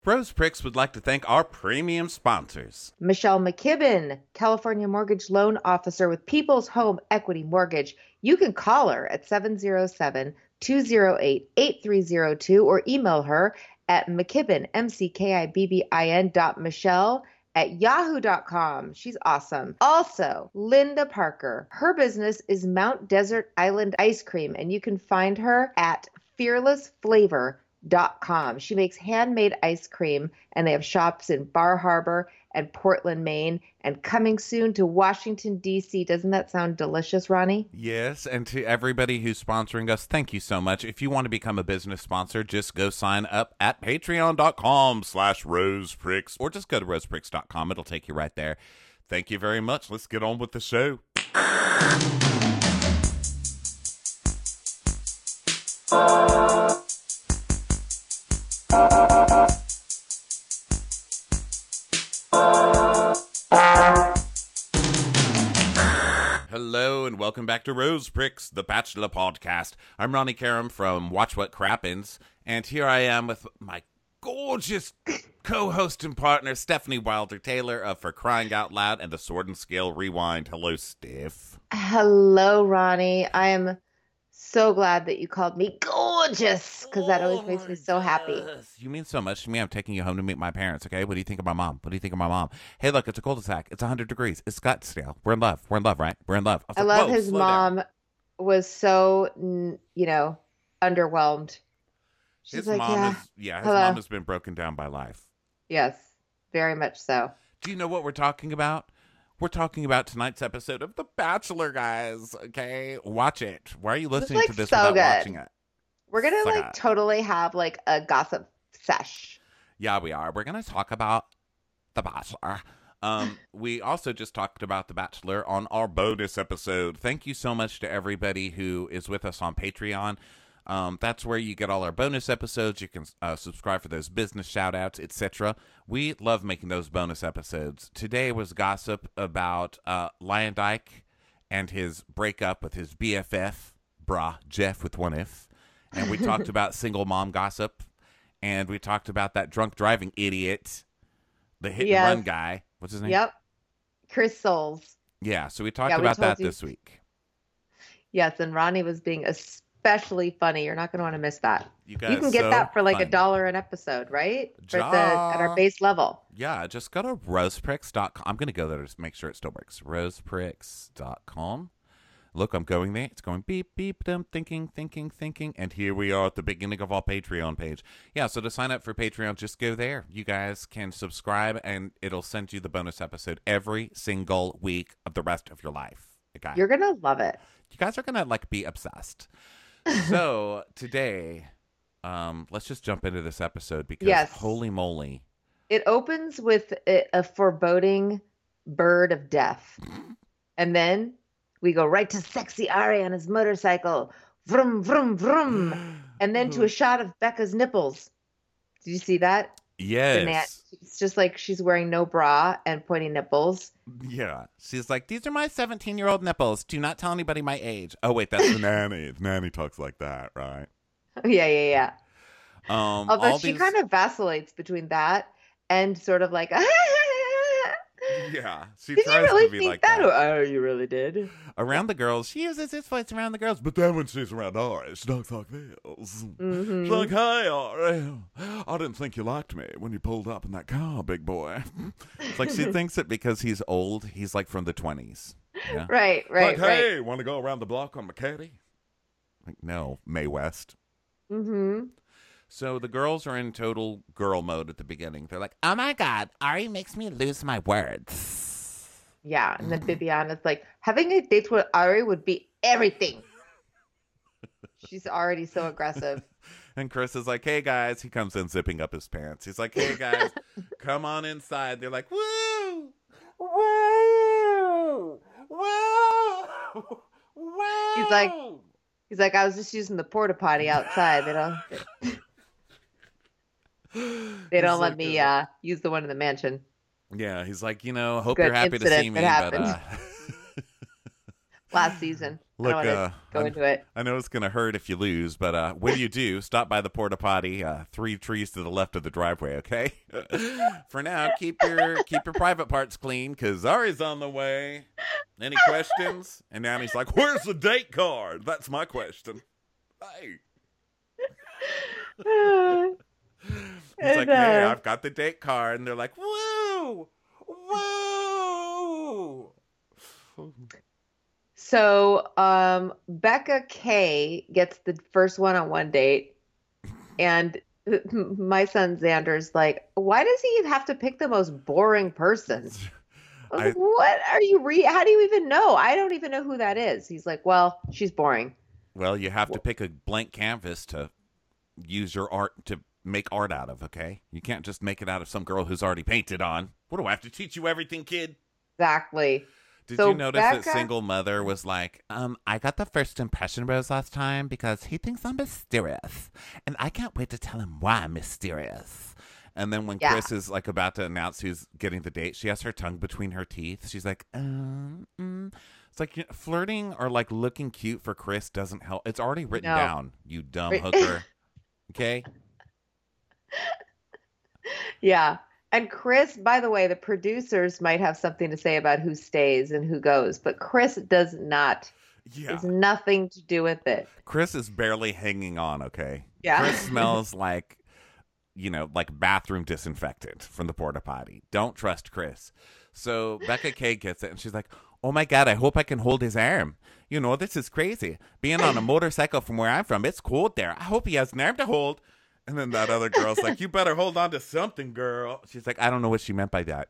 Rose Pricks would like to thank our premium sponsors. Michelle McKibben, California mortgage loan officer with People's Home Equity Mortgage. You can call her at 707-208-8302 or email her at McKibben, McKibbin.Michelle@yahoo.com. She's awesome. Also, Linda Parker. Her business is Mount Desert Island Ice Cream, and you can find her at fearlessflavor.com. She makes handmade ice cream, and they have shops in Bar Harbor and Portland, Maine, and coming soon to Washington, D.C. Doesn't that sound delicious, Ronnie? Yes, and to everybody who's sponsoring us, thank you so much. If you want to become a business sponsor, just go sign up at patreon.com/rosepricks, or just go to rosepricks.com. It'll take you right there. Thank you very much. Let's get on with the show. Hello and welcome back to Rose Pricks, the Bachelor Podcast. I'm Ronnie Karam from Watch What Crappens, and here I am with my gorgeous co-host and partner, Stephanie Wilder-Taylor of For Crying Out Loud and the Sword and Scale Rewind. Hello, Steph. Hello, Ronnie. I am so glad that you called me gorgeous, because that always makes me so happy. You mean so much to me. I'm taking you home to meet my parents, okay? What do you think of my mom? What do you think of my mom? Hey, look, it's a cul-de-sac. It's 100 degrees. It's Scottsdale. We're in love. We're in love, right? We're in love. I love his mom was so, underwhelmed. She's his like, mom his mom has been broken down by life. Yes, very much so. Do you know what we're talking about? We're talking about tonight's episode of The Bachelor, guys, okay? Watch it. Why are you listening to this without watching it? We're going to totally have a gossip sesh. Yeah, we are. We're going to talk about The Bachelor. We also just talked about The Bachelor on our bonus episode. Thank you so much to everybody who is with us on Patreon. That's where you get all our bonus episodes. You can subscribe for those business shout-outs, etc. We love making those bonus episodes. Today was gossip about Lion Dyke and his breakup with his BFF, Jeff with one F. And we talked about single mom gossip. And we talked about that drunk driving idiot, the hit and run guy. What's his name? Yep. Chris Soules. Yeah, so we talked about that this week. Yes, and Ronnie was being especially funny. You're not going to want to miss that. You can get that for $1 an episode, right? At our base level. Yeah, just go to rosepricks.com. I'm going to go there to make sure it still works. rosepricks.com. Look, I'm going there. It's going beep, beep, thinking. And here we are at the beginning of our Patreon page. Yeah, so to sign up for Patreon, just go there. You guys can subscribe, and it'll send you the bonus episode every single week of the rest of your life. Okay? You're going to love it. You guys are going to, be obsessed. So, today, let's just jump into this episode because holy moly. It opens with a foreboding bird of death. And then we go right to sexy Ari on his motorcycle. Vroom, vroom, vroom. And then to a shot of Becca's nipples. Did you see that? Yes. It's just like she's wearing no bra and pointing nipples. Yeah. She's like, these are my 17-year-old nipples. Do not tell anybody my age. Oh, wait, that's the nanny. The nanny talks like that, right? Yeah. Although she kind of vacillates between that and sort of like, yeah, she did tries you really to be think like that. Oh, you really did. Around the girls, she uses this voice around the girls, but then when she's around Ari, she talks like this. Mm-hmm. She's like, hey, Ari, I didn't think you liked me when you pulled up in that car, big boy. It's like she thinks that because he's old, he's like from the 20s. Yeah? Right. Like, hey, want to go around the block on my caddy? Like, no, Mae West. Mm-hmm. So the girls are in total girl mode at the beginning. They're like, oh my God, Ari makes me lose my words. Yeah, and then Bibiana's like, having a date with Ari would be everything. She's already so aggressive. And Chris is like, hey guys, he comes in zipping up his pants. He's like, hey guys, come on inside. They're like, woo, woo, woo, woo. He's like, I was just using the porta potty outside. They don't let me use the one in the mansion. Yeah, he's like, hope you're happy to see me. But last season. I don't Look, want to go into it. I know it's gonna hurt if you lose, but when you do, stop by the porta potty, 3 trees to the left of the driveway. Okay. For now, keep your private parts clean, cause Ari's on the way. Any questions? And Annie's like, "Where's the date card?" That's my question. Hey. He's like, "Hey, I've got the date card," and they're like, "Woo, woo." So Becca K gets the first one-on-one date, and my son Xander's like, why does he have to pick the most boring person? I was like, what are you how do you even know? I don't even know who that is. He's like, well, she's boring. Well, you have to pick a blank canvas to use your art to make art out of, okay? You can't just make it out of some girl who's already painted on. What do I have to teach you everything, kid? Exactly. Did you notice that single mother was like, I got the first impression rose last time because he thinks I'm mysterious. And I can't wait to tell him why I'm mysterious. And then when Chris is like about to announce who's getting the date, she has her tongue between her teeth. She's like, It's like flirting or like looking cute for Chris doesn't help. It's already written down, you dumb hooker. Okay? Yeah. And Chris, by the way, the producers might have something to say about who stays and who goes, but Chris does not. Yeah. It's nothing to do with it. Chris is barely hanging on, okay? Yeah. Chris smells like, like bathroom disinfectant from the porta potty. Don't trust Chris. So Becca K gets it, and she's like, oh my God, I hope I can hold his arm. This is crazy. Being on a motorcycle from where I'm from, it's cold there. I hope he has an arm to hold. And then that other girl's like, you better hold on to something, girl. She's like, I don't know what she meant by that.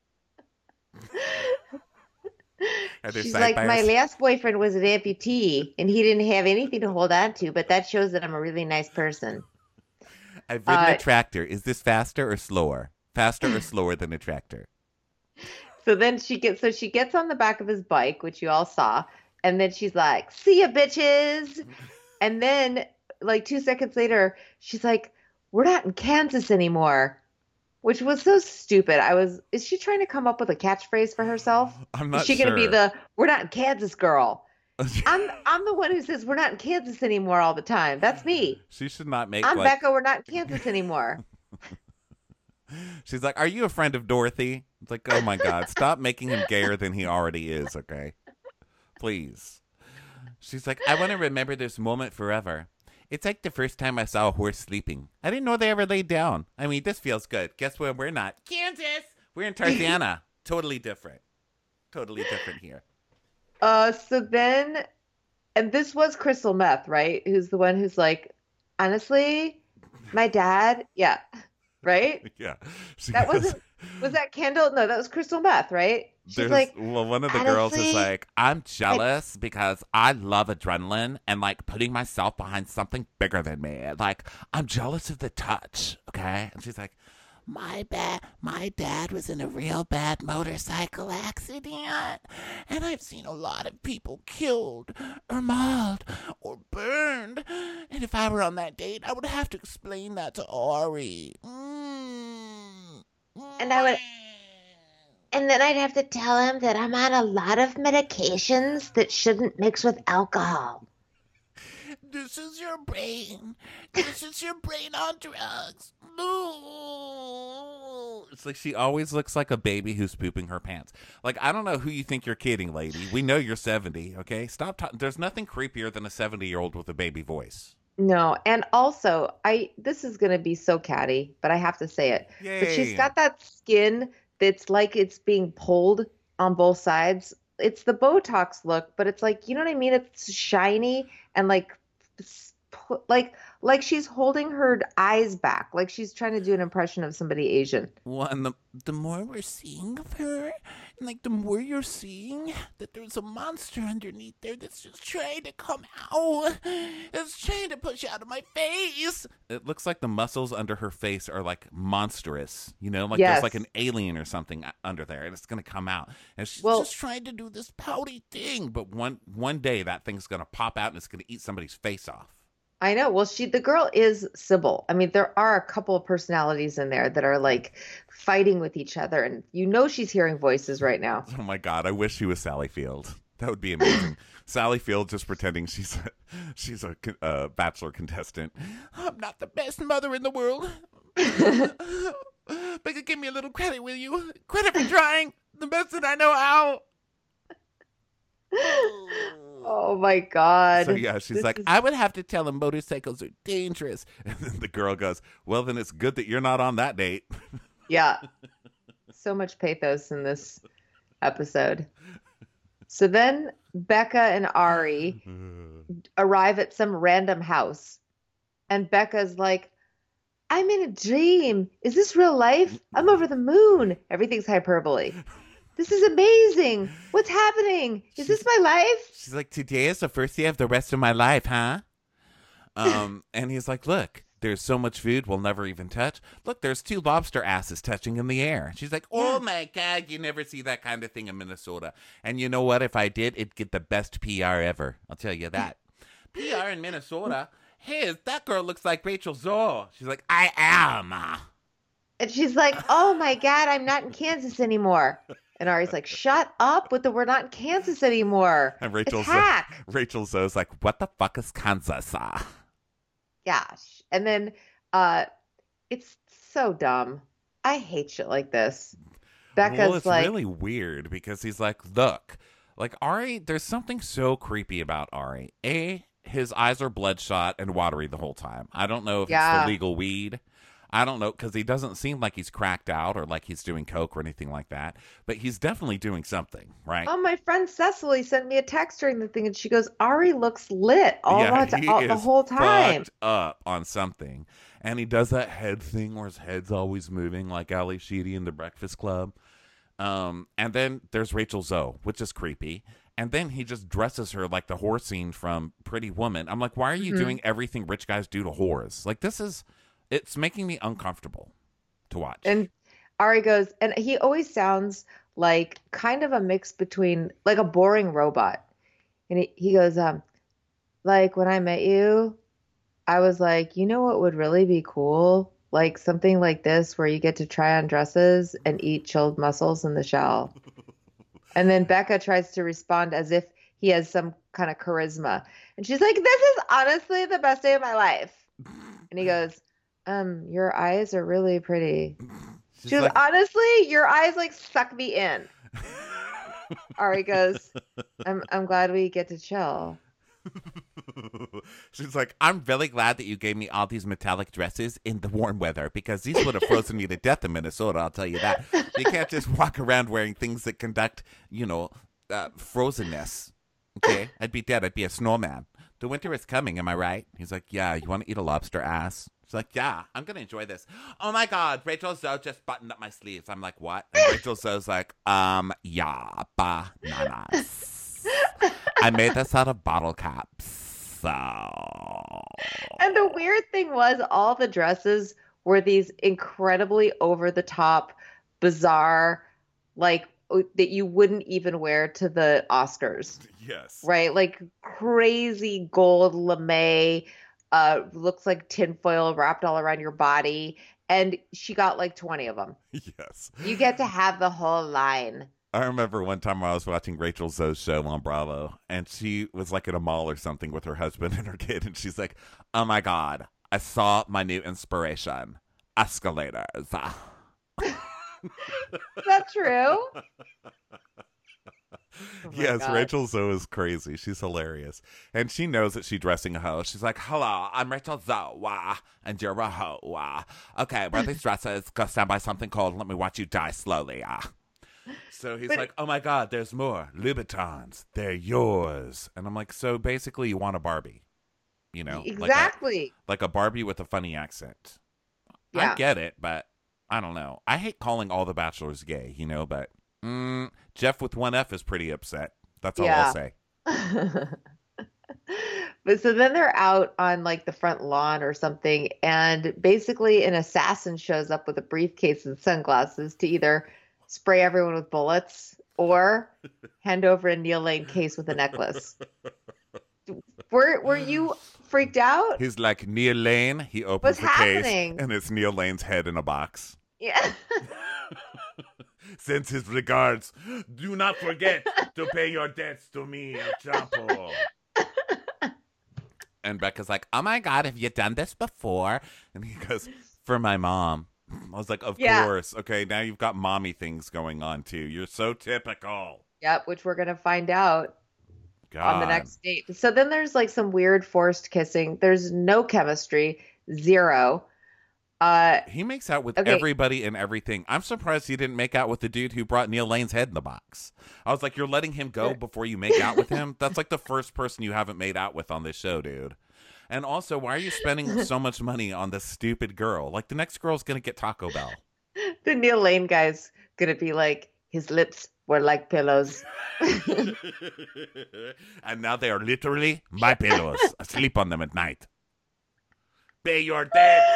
She's like, my last boyfriend was an amputee, and he didn't have anything to hold on to, but that shows that I'm a really nice person. I've ridden a tractor. Is this faster or slower? Faster or slower than a tractor? So then she gets on the back of his bike, which you all saw, and then she's like, see ya, bitches. And then like 2 seconds later, she's like, we're not in Kansas anymore, which was so stupid. Is she trying to come up with a catchphrase for herself? I'm not sure. Is she going to be the, we're not in Kansas girl? I'm the one who says we're not in Kansas anymore all the time. That's me. She should not make I'm Becca, we're not in Kansas anymore. She's like, are you a friend of Dorothy? It's like, oh my God, stop making him gayer than he already is, okay? Please. She's like, I want to remember this moment forever. It's like the first time I saw a horse sleeping. I didn't know they ever laid down. I mean, this feels good. Guess where we're not? Kansas. We're in Tarzana. Totally different. Totally different here. So then, and this was Crystal Meth, right? Who's the one who's like, honestly, my dad, yeah, right? Yeah. Was that Kendall? No, that was Crystal Meth, right? She's like, well, one of the girls is like, I'm jealous because I love adrenaline and like putting myself behind something bigger than me. Like, I'm jealous of the touch, okay? And she's like, my dad was in a real bad motorcycle accident, and I've seen a lot of people killed or mauled or burned. And if I were on that date, I would have to explain that to Ari. And then I'd have to tell him that I'm on a lot of medications that shouldn't mix with alcohol. This is your brain. This is your brain on drugs. No. It's like she always looks like a baby who's pooping her pants. Like, I don't know who you think you're kidding, lady. We know you're 70, okay? Stop talking. There's nothing creepier than a 70-year-old with a baby voice. No, and also, this is going to be so catty, but I have to say it. Yay. But she's got that skin that's like it's being pulled on both sides. It's the Botox look, but it's like, you know what I mean? It's shiny and like she's holding her eyes back, like she's trying to do an impression of somebody Asian. Well, and the more we're seeing of her, and like the more you're seeing that there's a monster underneath there that's just trying to come out, it's trying to push out of my face. It looks like the muscles under her face are like monstrous, like yes. There's like an alien or something under there, and it's gonna come out, and she's just trying to do this pouty thing. But one day that thing's gonna pop out and it's gonna eat somebody's face off. I know. Well, the girl is Sybil. I mean, there are a couple of personalities in there that are like fighting with each other, and she's hearing voices right now. Oh my God, I wish she was Sally Field. That would be amazing. Sally Field just pretending she's a Bachelor contestant. I'm not the best mother in the world. But give me a little credit, will you? Credit for trying the best that I know how. Oh my God. So yeah, she's like, I would have to tell him motorcycles are dangerous. And then the girl goes, well, then it's good that you're not on that date. Yeah. So much pathos in this episode. So then Becca and Ari arrive at some random house. And Becca's like, I'm in a dream. Is this real life? I'm over the moon. Everything's hyperbole. This is amazing. What's happening? Is this my life? She's like, today is the first day of the rest of my life, huh? And he's like, look, there's so much food we'll never even touch. Look, there's 2 lobster asses touching in the air. She's like, oh my God, you never see that kind of thing in Minnesota. And you know what? If I did, it'd get the best PR ever. I'll tell you that. PR in Minnesota? Hey, that girl looks like Rachel Zoe. She's like, I am. And she's like, oh my God, I'm not in Kansas anymore. And Ari's like, shut up with the we're not in Kansas anymore. And Rachel Zoe's like, what the fuck is Kansas? Gosh. And then it's so dumb. I hate shit like this. Becca's it's like, really weird because he's like, look, like Ari, there's something so creepy about Ari. His eyes are bloodshot and watery the whole time. I don't know if it's the legal weed. I don't know, because he doesn't seem like he's cracked out or like he's doing coke or anything like that. But he's definitely doing something, right? oh, my friend Cecily sent me a text during the thing, and she goes, Ari looks lit the whole time. Fucked up on something. And he does that head thing where his head's always moving like Ali Sheedy in The Breakfast Club. And then there's Rachel Zoe, which is creepy. And then he just dresses her like the whore scene from Pretty Woman. I'm like, why are you doing everything rich guys do to whores? Like, it's making me uncomfortable to watch. And Ari goes, and he always sounds like kind of a mix between like a boring robot. And he goes, like when I met you, I was like, you know what would really be cool? Like something like this where you get to try on dresses and eat chilled mussels in the shell. And then Becca tries to respond as if he has some kind of charisma. And she's like, this is honestly the best day of my life. And he goes, your eyes are really pretty. She goes, like, honestly, your eyes like suck me in. Ari goes, I'm glad we get to chill. She's like, I'm really glad that you gave me all these metallic dresses in the warm weather because these would have frozen me to death in Minnesota, I'll tell you that. You can't just walk around wearing things that conduct, frozenness. Okay? I'd be dead. I'd be a snowman. The winter is coming, am I right? He's like, yeah, you want to eat a lobster ass? She's like, yeah, I'm going to enjoy this. Oh my God, Rachel Zoe just buttoned up my sleeves. I'm like, what? And Rachel Zoe's like, yeah, bananas. I made this out of bottle caps. So. And the weird thing was all the dresses were these incredibly over the top, bizarre, like that you wouldn't even wear to the Oscars. Yes. Right? Like crazy gold lame, looks like tinfoil wrapped all around your body. And she got like 20 of them. Yes. You get to have the whole line. I remember one time I was watching Rachel Zoe's show on Bravo, and she was like at a mall or something with her husband and her kid, and she's like, oh my God, I saw my new inspiration, escalators. Is that true? Yes, God. Rachel Zoe is crazy. She's hilarious. And she knows that she's dressing a hoe. She's like, hello, I'm Rachel Zoe, and you're a hoe. Okay, wear these dresses, go stand by something cold, and let me watch you die slowly. So he's like, oh my God, there's more. Louboutins, they're yours. And I'm like, so basically you want a Barbie, Exactly. Like a Barbie with a funny accent. Yeah. I get it, but I don't know. I hate calling all the bachelors gay, but Jeff with one F is pretty upset. That's all I'll say. But so then they're out on like the front lawn or something, and basically an assassin shows up with a briefcase and sunglasses to either spray everyone with bullets or hand over a Neil Lane case with a necklace. Were you freaked out? He's like, Neil Lane. He opens the case, and it's Neil Lane's head in a box. Yeah. sends his regards. Do not forget to pay your debts to me, El Chapo. And Becca's like, oh my God, have you done this before? And he goes, for my mom. I was like, of course. Okay, now you've got mommy things going on too. You're so typical. Yep, which we're going to find out on the next date. So then there's like some weird forced kissing. There's no chemistry, zero. He makes out with everybody and everything. I'm surprised he didn't make out with the dude who brought Neil Lane's head in the box. I was like, you're letting him go before you make out with him? That's like the first person you haven't made out with on this show, dude. And also, why are you spending so much money on this stupid girl? Like, the next girl's going to get Taco Bell. The Neil Lane guy's going to be like, his lips were like pillows. And now they are literally my pillows. I sleep on them at night. Pay your debts.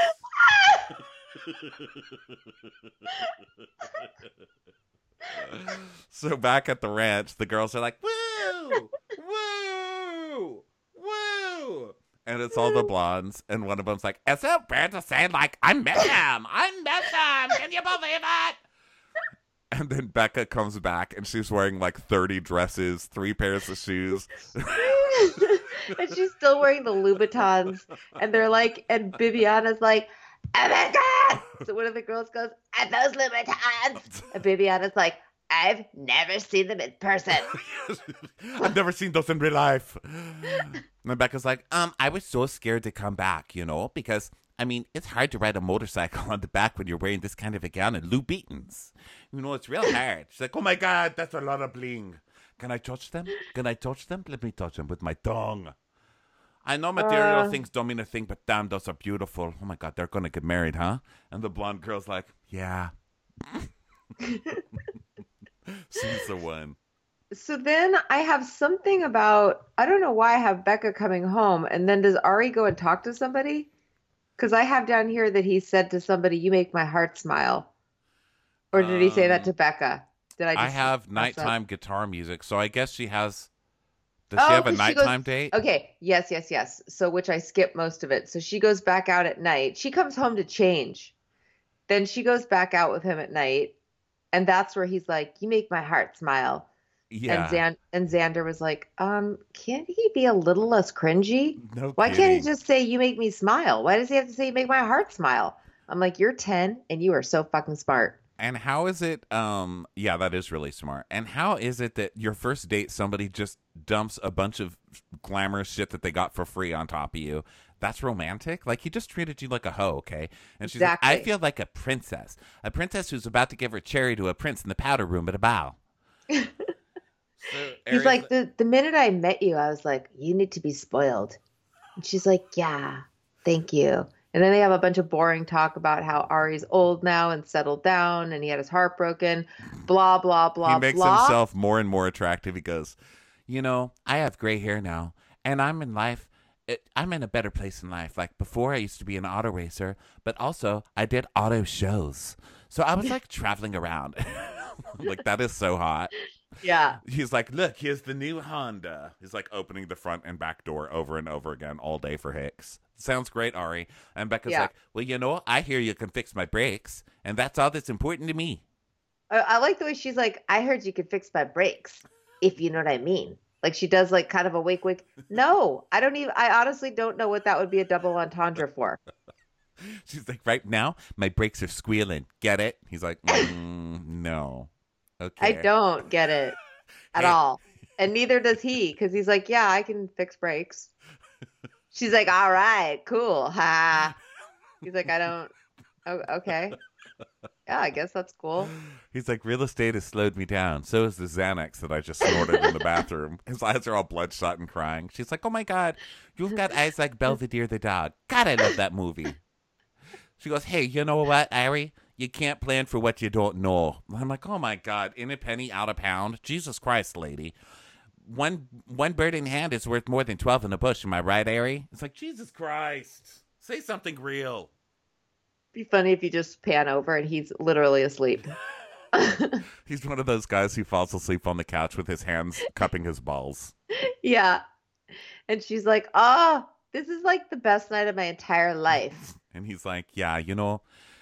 So back at the ranch, the girls are like, woo, woo, woo. And it's all the blondes. And one of them's like, is it weird to say, like, I met him. Can you believe it? And then Becca comes back and she's wearing like 30 dresses, 3 pairs of shoes. And she's still wearing the Louboutins. And they're like, and Bibiana's like, oh my God. So one of the girls goes, and those Louboutins. And Bibiana's like, I've never seen them in person. I've never seen those in real life. And Becca's like, I was so scared to come back, because, I mean, it's hard to ride a motorcycle on the back when you're wearing this kind of a gown and Louboutins. It's real hard. She's like, oh my God, that's a lot of bling. Can I touch them? Let me touch them with my tongue. I know material things don't mean a thing, but damn, those are beautiful. Oh my God, they're going to get married, huh? And the blonde girl's like, yeah. She's the one. So then I have something about, I don't know why I have Becca coming home. And then does Ari go and talk to somebody? Because I have down here that he said to somebody, you make my heart smile. Or did he say that to Becca? I have nighttime guitar music. So I guess she has, does she have a nighttime date? Okay. Yes. So which I skipped most of it. So she goes back out at night. She comes home to change. Then she goes back out with him at night. And that's where he's like, you make my heart smile. Yeah. And Xander was like, can't he be a little less cringy? No Why kidding. can't he just say, you make me smile? Why does he have to say, you make my heart smile? I'm like, you're 10 and you are so fucking smart. And how is it, yeah, that is really smart. And how is it that your first date, somebody just dumps a bunch of glamorous shit that they got for free on top of you? That's romantic? Like, he just treated you like a hoe, okay? And she's like, I feel like a princess who's about to give her cherry to a prince in the powder room at a ball. He's like, the minute I met you, I was like, you need to be spoiled. And she's like, yeah, thank you. And then they have a bunch of boring talk about how Ari's old now and settled down and he had his heart broken, blah, blah, blah, He makes himself more and more attractive. He goes, I have gray hair now and I'm in life. I'm in a better place in life. Like before I used to be an auto racer, but also I did auto shows. So I was like traveling around. Like that is so hot. Yeah. He's like, look, here's the new Honda. He's like opening the front and back door over and over again all day for Hicks. Sounds great, Ari. And Becca's like, well, I hear you can fix my brakes, and that's all that's important to me. I like the way she's like, I heard you could fix my brakes, if you know what I mean. Like she does like kind of a wink. No, I honestly don't know what that would be a double entendre for. She's like, right now, my brakes are squealing. Get it? He's like, no. Okay. I don't get it at all. And neither does he, because he's like, yeah, I can fix brakes. She's like, all right, cool. Ha. He's like, I don't. Oh, okay. Yeah, I guess that's cool. He's like, real estate has slowed me down. So is the Xanax that I just snorted in the bathroom. His eyes are all bloodshot and crying. She's like, oh my God, you've got eyes like Belvedere the dog. God, I love that movie. She goes, hey, you know what, Ari? You can't plan for what you don't know. I'm like, oh my God, in a penny, out a pound. Jesus Christ, lady. One bird in hand is worth more than 12 in the bush. Am I right, Ari? It's like, Jesus Christ. Say something real. Be funny if you just pan over and he's literally asleep. He's one of those guys who falls asleep on the couch with his hands cupping his balls. Yeah. And she's like, oh, this is like the best night of my entire life. And he's like, yeah,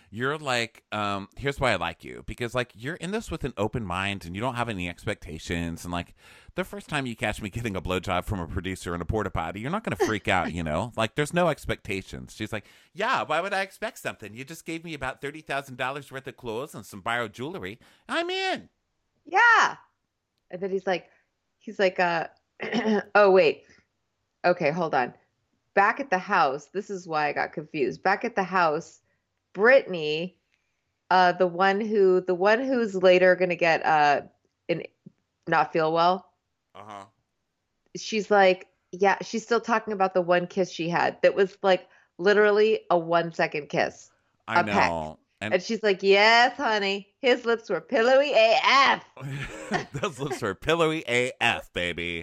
You're like, here's why I like you, because like you're in this with an open mind and you don't have any expectations. And like the first time you catch me getting a blowjob from a producer in a porta potty, you're not going to freak out, you know? Like there's no expectations. She's like, yeah, why would I expect something? You just gave me about $30,000 worth of clothes and some borrowed jewelry. I'm in. Yeah. And then he's like, oh, wait. Okay, hold on. Back at the house, this is why I got confused. Back at the house, Brittany, the one who's later gonna get not feel well. Uh-huh. She's like, yeah, she's still talking about the one kiss she had that was like literally a 1 second kiss. I a peck. know. And she's like, yes, honey, his lips were pillowy AF. Those lips were pillowy AF, baby.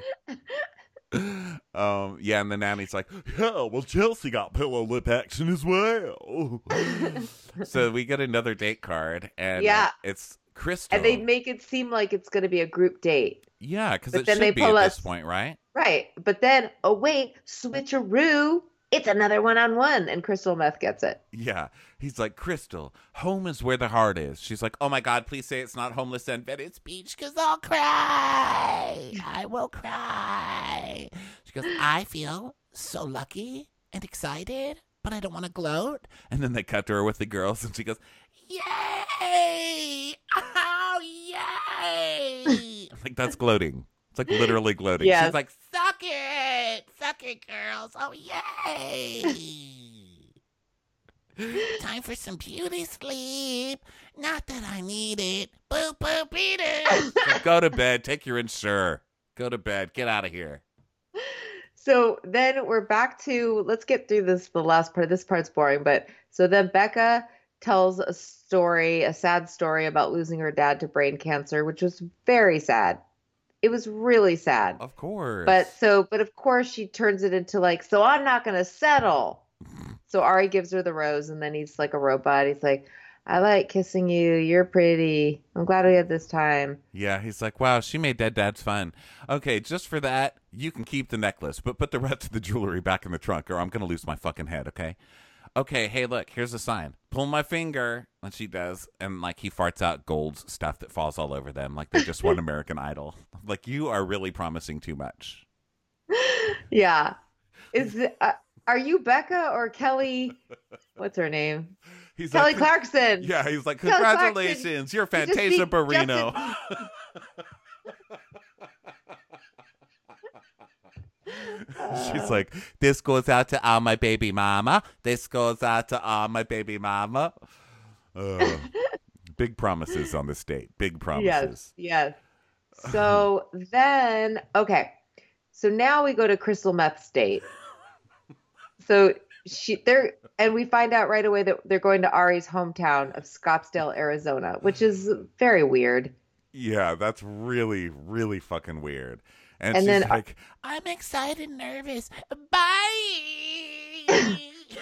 Yeah, and the nanny's like, yeah, well, Chelsea got pillow lip action as well. So we get another date card, and yeah, it's Crystal. And they make it seem like it's going to be a group date. Yeah, because it should be at this point, right? Right. But then, oh, wait, switcheroo. It's another one-on-one, and Crystal Meth gets it. Yeah. He's like, Crystal, home is where the heart is. She's like, oh, my God, please say it's not homeless and Venice Beach, because I'll cry. I will cry. She goes, I feel so lucky and excited, but I don't want to gloat. And then they cut to her with the girls, and she goes, yay! Oh, yay! Like, that's gloating. It's like literally gloating. Yes. She's like, suck it, girls. Oh, yay. Time for some beauty sleep. Not that I need it. Boop, boop, beat it. So go to bed. Take your Ensure. Go to bed. Get out of here. So then we're back to, let's get through this, the last part. This part's boring, but so then Becca tells a sad story about losing her dad to brain cancer, which was very sad. It was really sad. Of course. But of course she turns it into like, so I'm not going to settle. So Ari gives her the rose, and then he's like a robot. He's like, I like kissing you. You're pretty. I'm glad we had this time. Yeah, he's like, wow, she made Dead Dad's fun. Okay, just for that, you can keep the necklace, but put the rest of the jewelry back in the trunk, or I'm going to lose my fucking head, okay? Okay, hey, look, here's a sign. Pull my finger. And she does. And, like, he farts out gold stuff that falls all over them. Like, they just won American Idol. Like, you are really promising too much. Yeah. Are you Becca or Kelly? What's her name? He's Kelly like, Clarkson. Yeah, he's like, congratulations. You're Fantasia Barrino. She's like, this goes out to all my baby mama. This goes out to all my baby mama. Big promises on this date. Big promises. Yes. So then, okay. So now we go to Crystal Meth's date. So we find out right away that they're going to Ari's hometown of Scottsdale, Arizona, which is very weird. Yeah, that's really, really fucking weird. And she's then, like, I'm excited, nervous. Bye.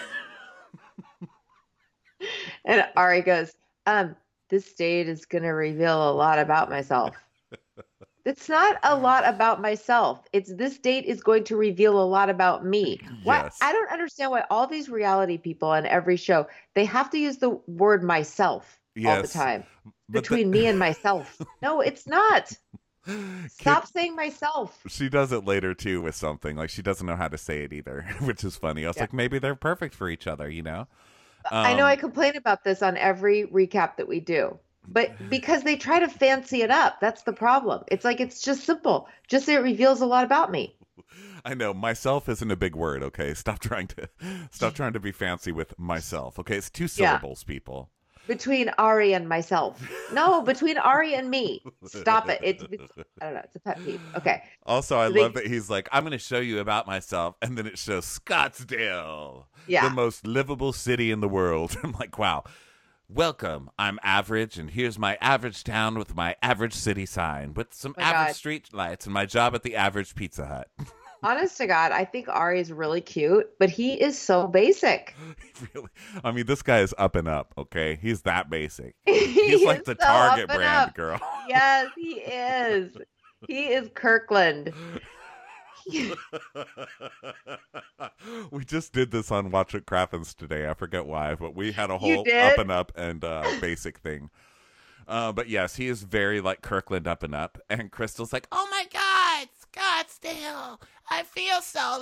And Ari goes, this date is going to reveal a lot about myself. It's not a lot about myself. It's this date is going to reveal a lot about me. Why? Yes. I don't understand why all these reality people on every show, they have to use the word myself all the time. Between me and myself. No, it's not. Stop saying myself. She does it later too with something. Like she doesn't know how to say it either, which is funny. I was like, maybe they're perfect for each other, you know? I know I complain about this on every recap that we do. But because they try to fancy it up, that's the problem. It's like, it's just simple. Just say it reveals a lot about me. I know myself isn't a big word. Okay, stop trying to be fancy with myself. Okay, it's 2 syllables, people. Between Ari and myself. No, between Ari and me. Stop it. I don't know. It's a pet peeve. Okay. Also, I love that he's like, I'm going to show you about myself, and then it shows Scottsdale, the most livable city in the world. I'm like, wow. Welcome, I'm average, and here's my average town with my average city sign, with some average street lights, and my job at the average Pizza Hut. Honest to God, I think Ari is really cute, but he is so basic. Really? I mean, this guy is up and up, okay? He's that basic. He's like the Target brand girl. Yes, he is. He is Kirkland. We just did this on Watch What Crappens today. I forget why, but we had a You whole did? up and up and basic thing. But yes, he is very like Kirkland up and up. And Crystal's like, oh my God, Scottsdale, I feel so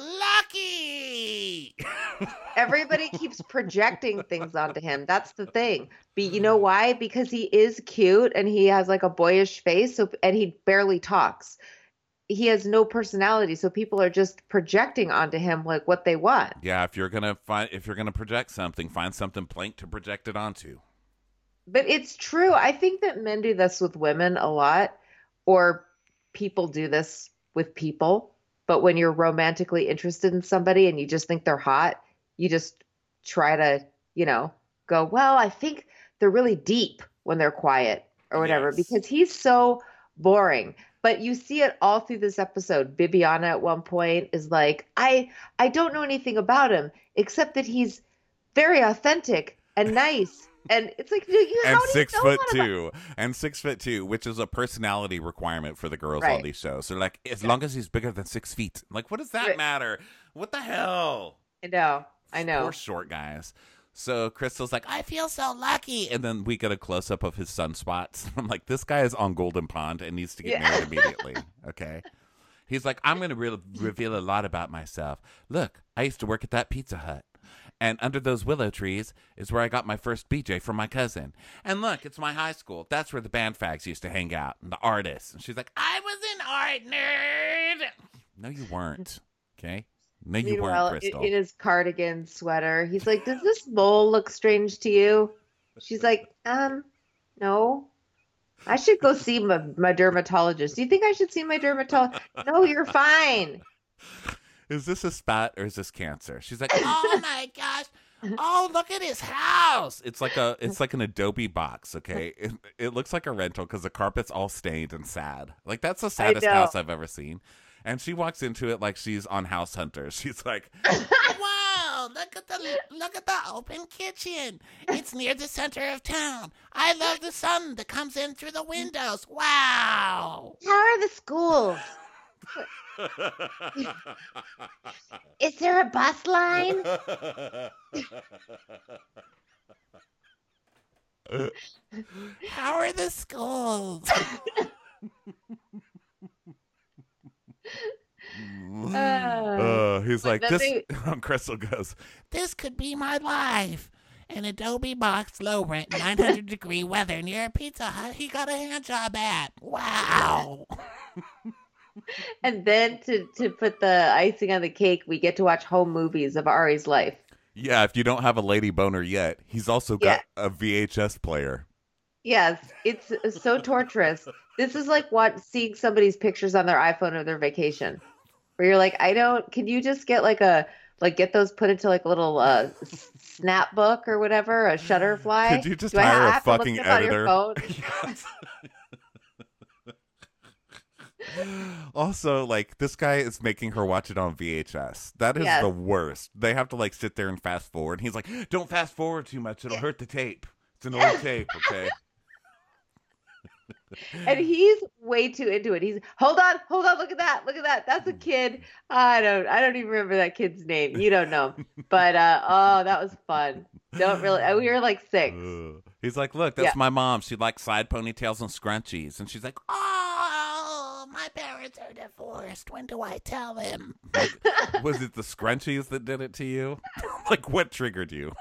lucky. Everybody keeps projecting things onto him. That's the thing. But you know why? Because he is cute and he has like a boyish face, and he barely talks. He has no personality, so people are just projecting onto him like what they want. Yeah, if you're gonna project something, find something blank to project it onto. But it's true. I think that men do this with women a lot, or people do this with people. But when you're romantically interested in somebody and you just think they're hot, you just try to, go, well, I think they're really deep when they're quiet or whatever, Yes. because he's so boring. But you see it all through this episode. Bibiana at one point is like, I don't know anything about him except that he's very authentic and nice. And it's like, And 6'2", and 6'2", which is a personality requirement for the girls on these shows. So like, as long as he's bigger than 6 feet, like, what does that matter? What the hell? I know. Poor short guys. So Crystal's like, I feel so lucky. And then we get a close-up of his sunspots. I'm like, this guy is on Golden Pond and needs to get married immediately. Okay? He's like, I'm going to reveal a lot about myself. Look, I used to work at that Pizza Hut. And under those willow trees is where I got my first BJ from my cousin. And look, it's my high school. That's where the band fags used to hang out, and the artists. And she's like, I was an art nerd. No, you weren't. Okay? No, you weren't, Crystal. In his cardigan sweater, he's like, does this mole look strange to you? She's like, no. I should go see my dermatologist. Do you think I should see my dermatologist? No, you're fine. Is this a spat or is this cancer? She's like, oh my gosh. Oh, look at his house. It's like an Adobe box, okay? It looks like a rental because the carpet's all stained and sad. Like, that's the saddest house I've ever seen. And she walks into it like she's on House Hunters. She's like, wow, look at the open kitchen. It's near the center of town. I love the sun that comes in through the windows. Wow. How are the schools? Is there a bus line? How are the schools? He's like, this. Crystal goes, this could be my life. An Adobe box, low rent, 900-degree weather near a Pizza Hut he got a hand job at. Wow. And then to put the icing on the cake, we get to watch home movies of Ari's life. Yeah, if you don't have a lady boner yet, he's also got a VHS player. Yes, it's so torturous. This is like seeing somebody's pictures on their iPhone of their vacation, where you're like, can you just get get those put into like a little snap book or whatever, a Shutterfly? Could you just hire a fucking editor? Yes. Also, like, this guy is making her watch it on VHS. That is the worst. They have to like sit there and fast forward. He's like, don't fast forward too much. It'll hurt the tape. It's an old tape, okay? And he's way too into it. He's hold on, look at that. That's a kid. I don't even remember that kid's name. You don't know. But that was fun. Don't really we were like 6. He's like, look, that's my mom. She likes side ponytails and scrunchies. And she's like, oh, my parents are divorced. When do I tell him? Like, was it the scrunchies that did it to you? Like, what triggered you?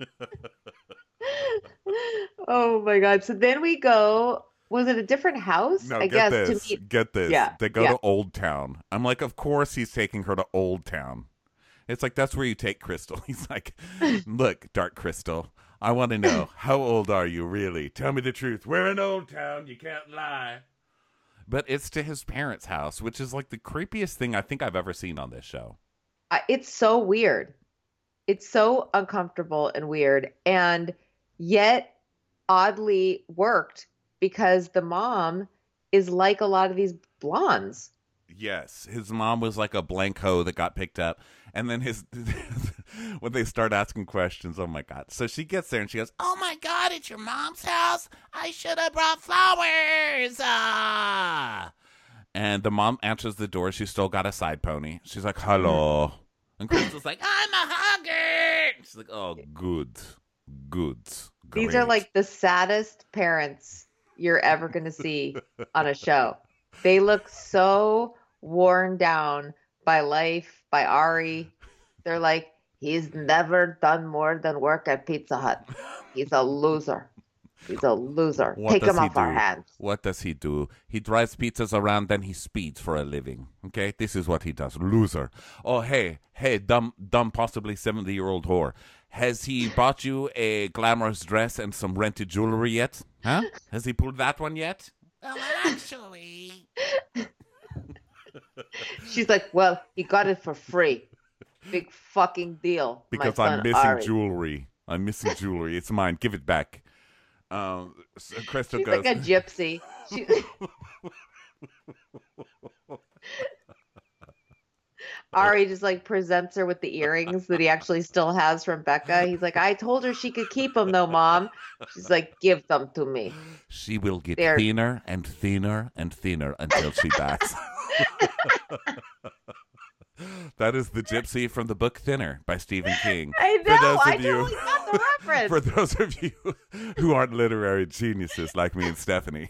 Oh my God. So then we go. Was it a different house? No, I get guess. this. Get this. Yeah. They go to Old Town. I'm like, of course he's taking her to Old Town. It's like, that's where you take Crystal. He's like, look, Dark Crystal, I want to know, how old are you really? Tell me the truth. We're in Old Town. You can't lie. But it's to his parents' house, which is like the creepiest thing I think I've ever seen on this show. It's so weird. It's so uncomfortable and weird, and yet oddly worked because the mom is like a lot of these blondes. Yes, his mom was like a blank hoe that got picked up. And then when they start asking questions, oh my God. So she gets there and she goes, oh my God, it's your mom's house? I should have brought flowers. And the mom answers the door. She's still got a side pony. She's like, Mhm. hello. And Crystal's like, I'm a hugger. She's like, oh, good. Good. These are Great. like the saddest parents you're ever going to see on a show. They look so worn down by life, by Ari. They're like, he's never done more than work at Pizza Hut. He's a loser. He's a loser. What Take does him he off our do? hands. What does he do? He drives pizzas around, then he speeds for a living. Okay? This is what he does. Loser. Oh, hey, dumb, possibly 70-year-old whore. Has he bought you a glamorous dress and some rented jewelry yet? Huh? Has he pulled that one yet? Well, actually. She's like, well, he got it for free. Big fucking deal. Because my I'm son missing Ari. jewelry. I'm missing jewelry. It's mine. Give it back. So Crystal She's goes, like a gypsy. Ari just like presents her with the earrings that he actually still has from Becca. He's like, I told her she could keep them though, Mom. She's like, give them to me. she will get They're- thinner and thinner and thinner until she backs. That is the gypsy from the book Thinner by Stephen King. I For know. those I of you- totally got the reference. For those of you who aren't literary geniuses like me and Stephanie.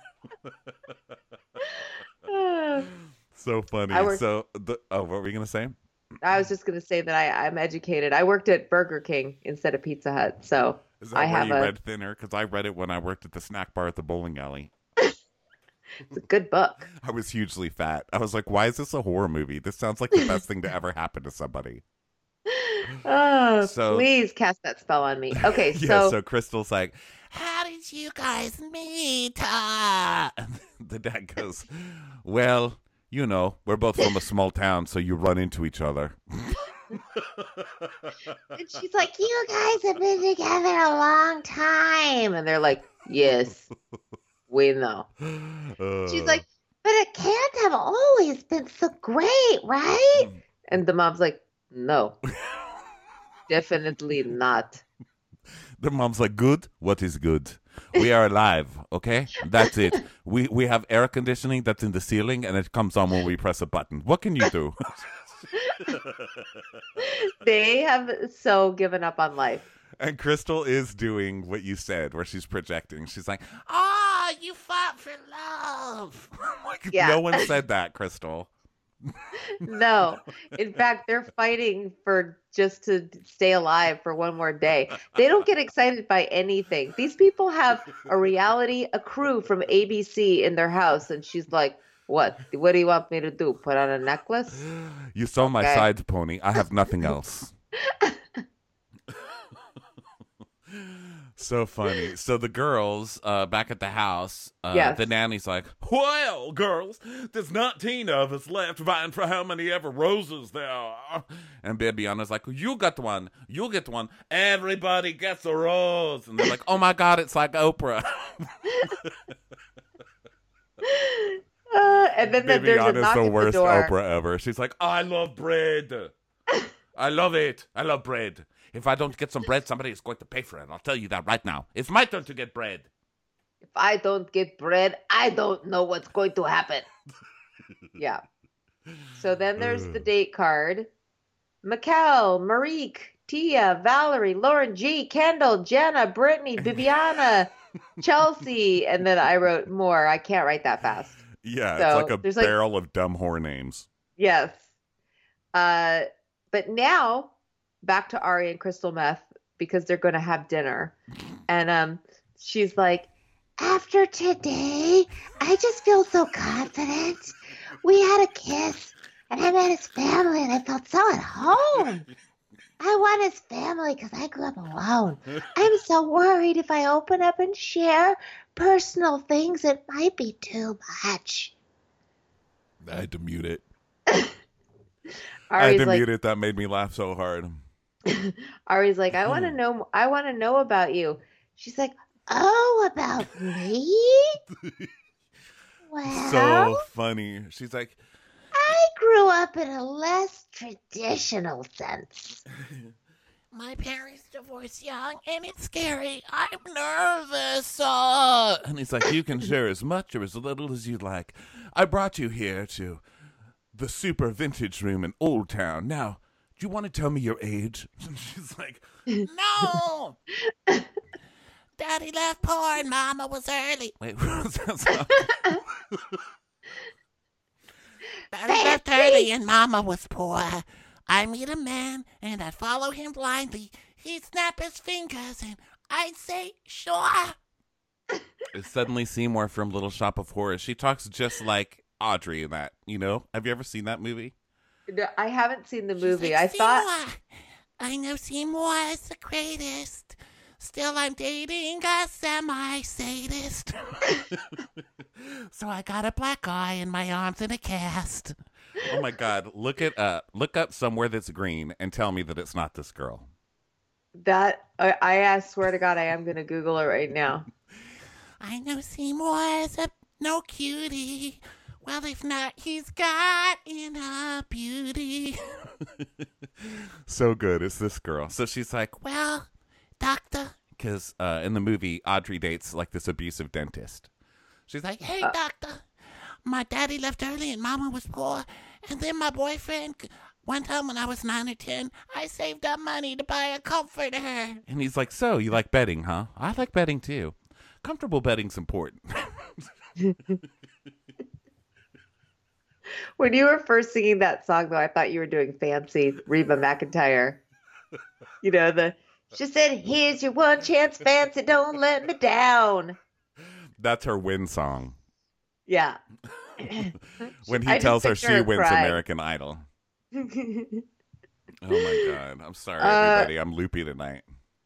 So funny. I work- what were you going to say? I was just going to say that I'm educated. I worked at Burger King instead of Pizza Hut. So Is that I where have you a- read Thinner? Because I read it when I worked at the snack bar at the bowling alley. it's a good book. I was hugely fat. I was like, why is this a horror movie? This sounds like the best thing to ever happen to somebody. Oh, So- please cast that spell on me. Okay, Yeah, so so Crystal's like, how did you guys meet? The dad goes, well, you know, we're both from a small town, so you run into each other. and she's like, you guys have been together a long time. And they're like, yes, we know. She's like, but it can't have always been so great, right? And the mom's like, no, definitely not. the mom's like, good? What is good? We are alive, okay? That's it. We have air conditioning that's in the ceiling, and it comes on when we press a button. What can you do? They have so given up on life. And Crystal is doing what you said, where she's projecting. She's like, you fought for love. Like, Yeah. no one said that, Crystal. No. In fact, they're fighting for just to stay alive for one more day. They don't get excited by anything. These people have a crew from ABC in their house, and she's like, what? What do you want me to do? Put on a necklace? You saw my Okay. side pony. I have nothing else. So funny. So the girls back at the house, Yes. the nanny's like, well, girls, there's 19 of us left vying for how many ever roses there are. And Bibiana's like, you get one. You get one. Everybody gets a rose. And they're like, oh, my God, it's like Oprah. And then there's a Bibiana's knock the at the worst door. Oprah ever. She's like, I love bread. I love it. I love bread. If I don't get some bread, somebody is going to pay for it. I'll tell you that right now. It's my turn to get bread. If I don't get bread, I don't know what's going to happen. Yeah. So then there's the date card. Mikkel, Marique, Tia, Valerie, Lauren G, Kendall, Jenna, Brittany, Bibiana, Chelsea. And then I wrote more. I can't write that fast. Yeah, So, it's like a there's like- barrel of dumb whore names. Yes. But now back to Ari and Crystal Meth because they're going to have dinner. And she's like, after today, I just feel so confident. We had a kiss and I met his family and I felt so at home. I want his family because I grew up alone. I'm so worried if I open up and share personal things, it might be too much. I had to mute it. I had Ari's to like, mute it. That made me laugh so hard. Ari's like, I want to know. I want to know about you. She's like, oh, about me? Well, So funny. She's like, I grew up in a less traditional sense. My parents divorced young, and it's scary. I'm nervous. And he's like, you can share as much or as little as you'd like. I brought you here to the super vintage room in Old Town. Now, do you want to tell me your age? And she's like, no. Daddy left poor and Mama was early. Wait, what's that song? Daddy left early and Mama was poor. I meet a man and I'd follow him blindly. He'd snap his fingers and I'd say, sure. It's suddenly Seymour from Little Shop of Horrors. She talks just like Audrey in that, you know? Have you ever seen that movie? No, I haven't seen the movie. Like, I thought... I know Seymour is the greatest. Still, I'm dating a semi-sadist. So I got a black eye in my arms in a cast. Oh my God. Look it up. Look up Somewhere That's Green and tell me that it's not this girl. That, I swear to God, I am going to Google it right now. I know Seymour is a no cutie. Well, if not, he's got inner beauty. So good. It's this girl. So she's like, well, doctor. Because in the movie, Audrey dates like this abusive dentist. She's like, hey, doctor. My daddy left early and Mama was poor. And then my boyfriend went home when I was 9 or 10. I saved up money to buy a comforter. And he's like, so you like betting, huh? I like betting too. Comfortable betting's important. When you were first singing that song, though, I thought you were doing fancy Reba McEntire. You know, she said, here's your one chance, fancy, don't let me down. That's her win song. Yeah. When he tells her she wins American Idol. Oh my God. I'm sorry, everybody. I'm loopy tonight.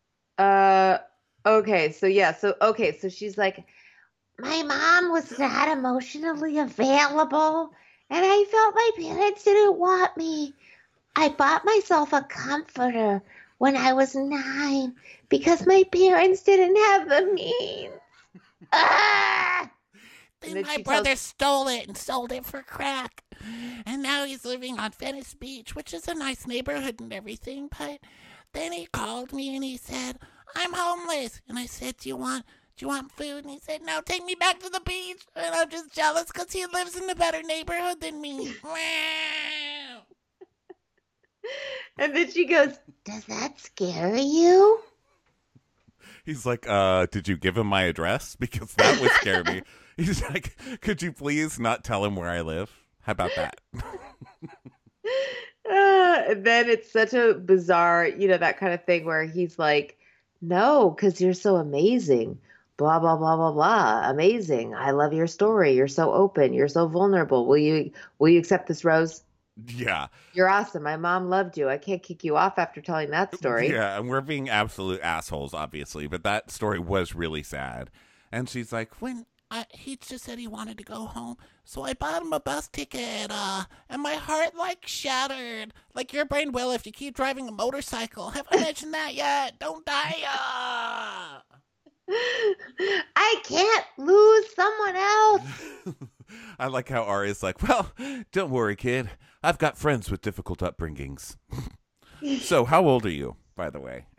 Okay. So she's like, my mom was not emotionally available, and I felt my parents didn't want me. I bought myself a comforter when I was 9 because my parents didn't have the means. Then my brother stole it and sold it for crack. And now he's living on Venice Beach, which is a nice neighborhood and everything. But then he called me and he said, I'm homeless. And I said, do you want food? And he said, no, take me back to the beach. And I'm just jealous because he lives in a better neighborhood than me. And then she goes, does that scare you? He's like, did you give him my address? Because that would scare me. He's like, could you please not tell him where I live? How about that? And then it's such a bizarre, that kind of thing where he's like, no, because you're so amazing. Blah, blah, blah, blah, blah. Amazing. I love your story. You're so open. You're so vulnerable. Will you accept this rose? Yeah. You're awesome. My mom loved you. I can't kick you off after telling that story. Yeah, and we're being absolute assholes, obviously, but that story was really sad. And she's like, he just said he wanted to go home, so I bought him a bus ticket, and my heart, shattered. Like your brain will if you keep driving a motorcycle. Have I mentioned that yet? Don't die, I can't lose someone else. I like how Ari's like, well, don't worry, kid. I've got friends with difficult upbringings. So, how old are you, by the way?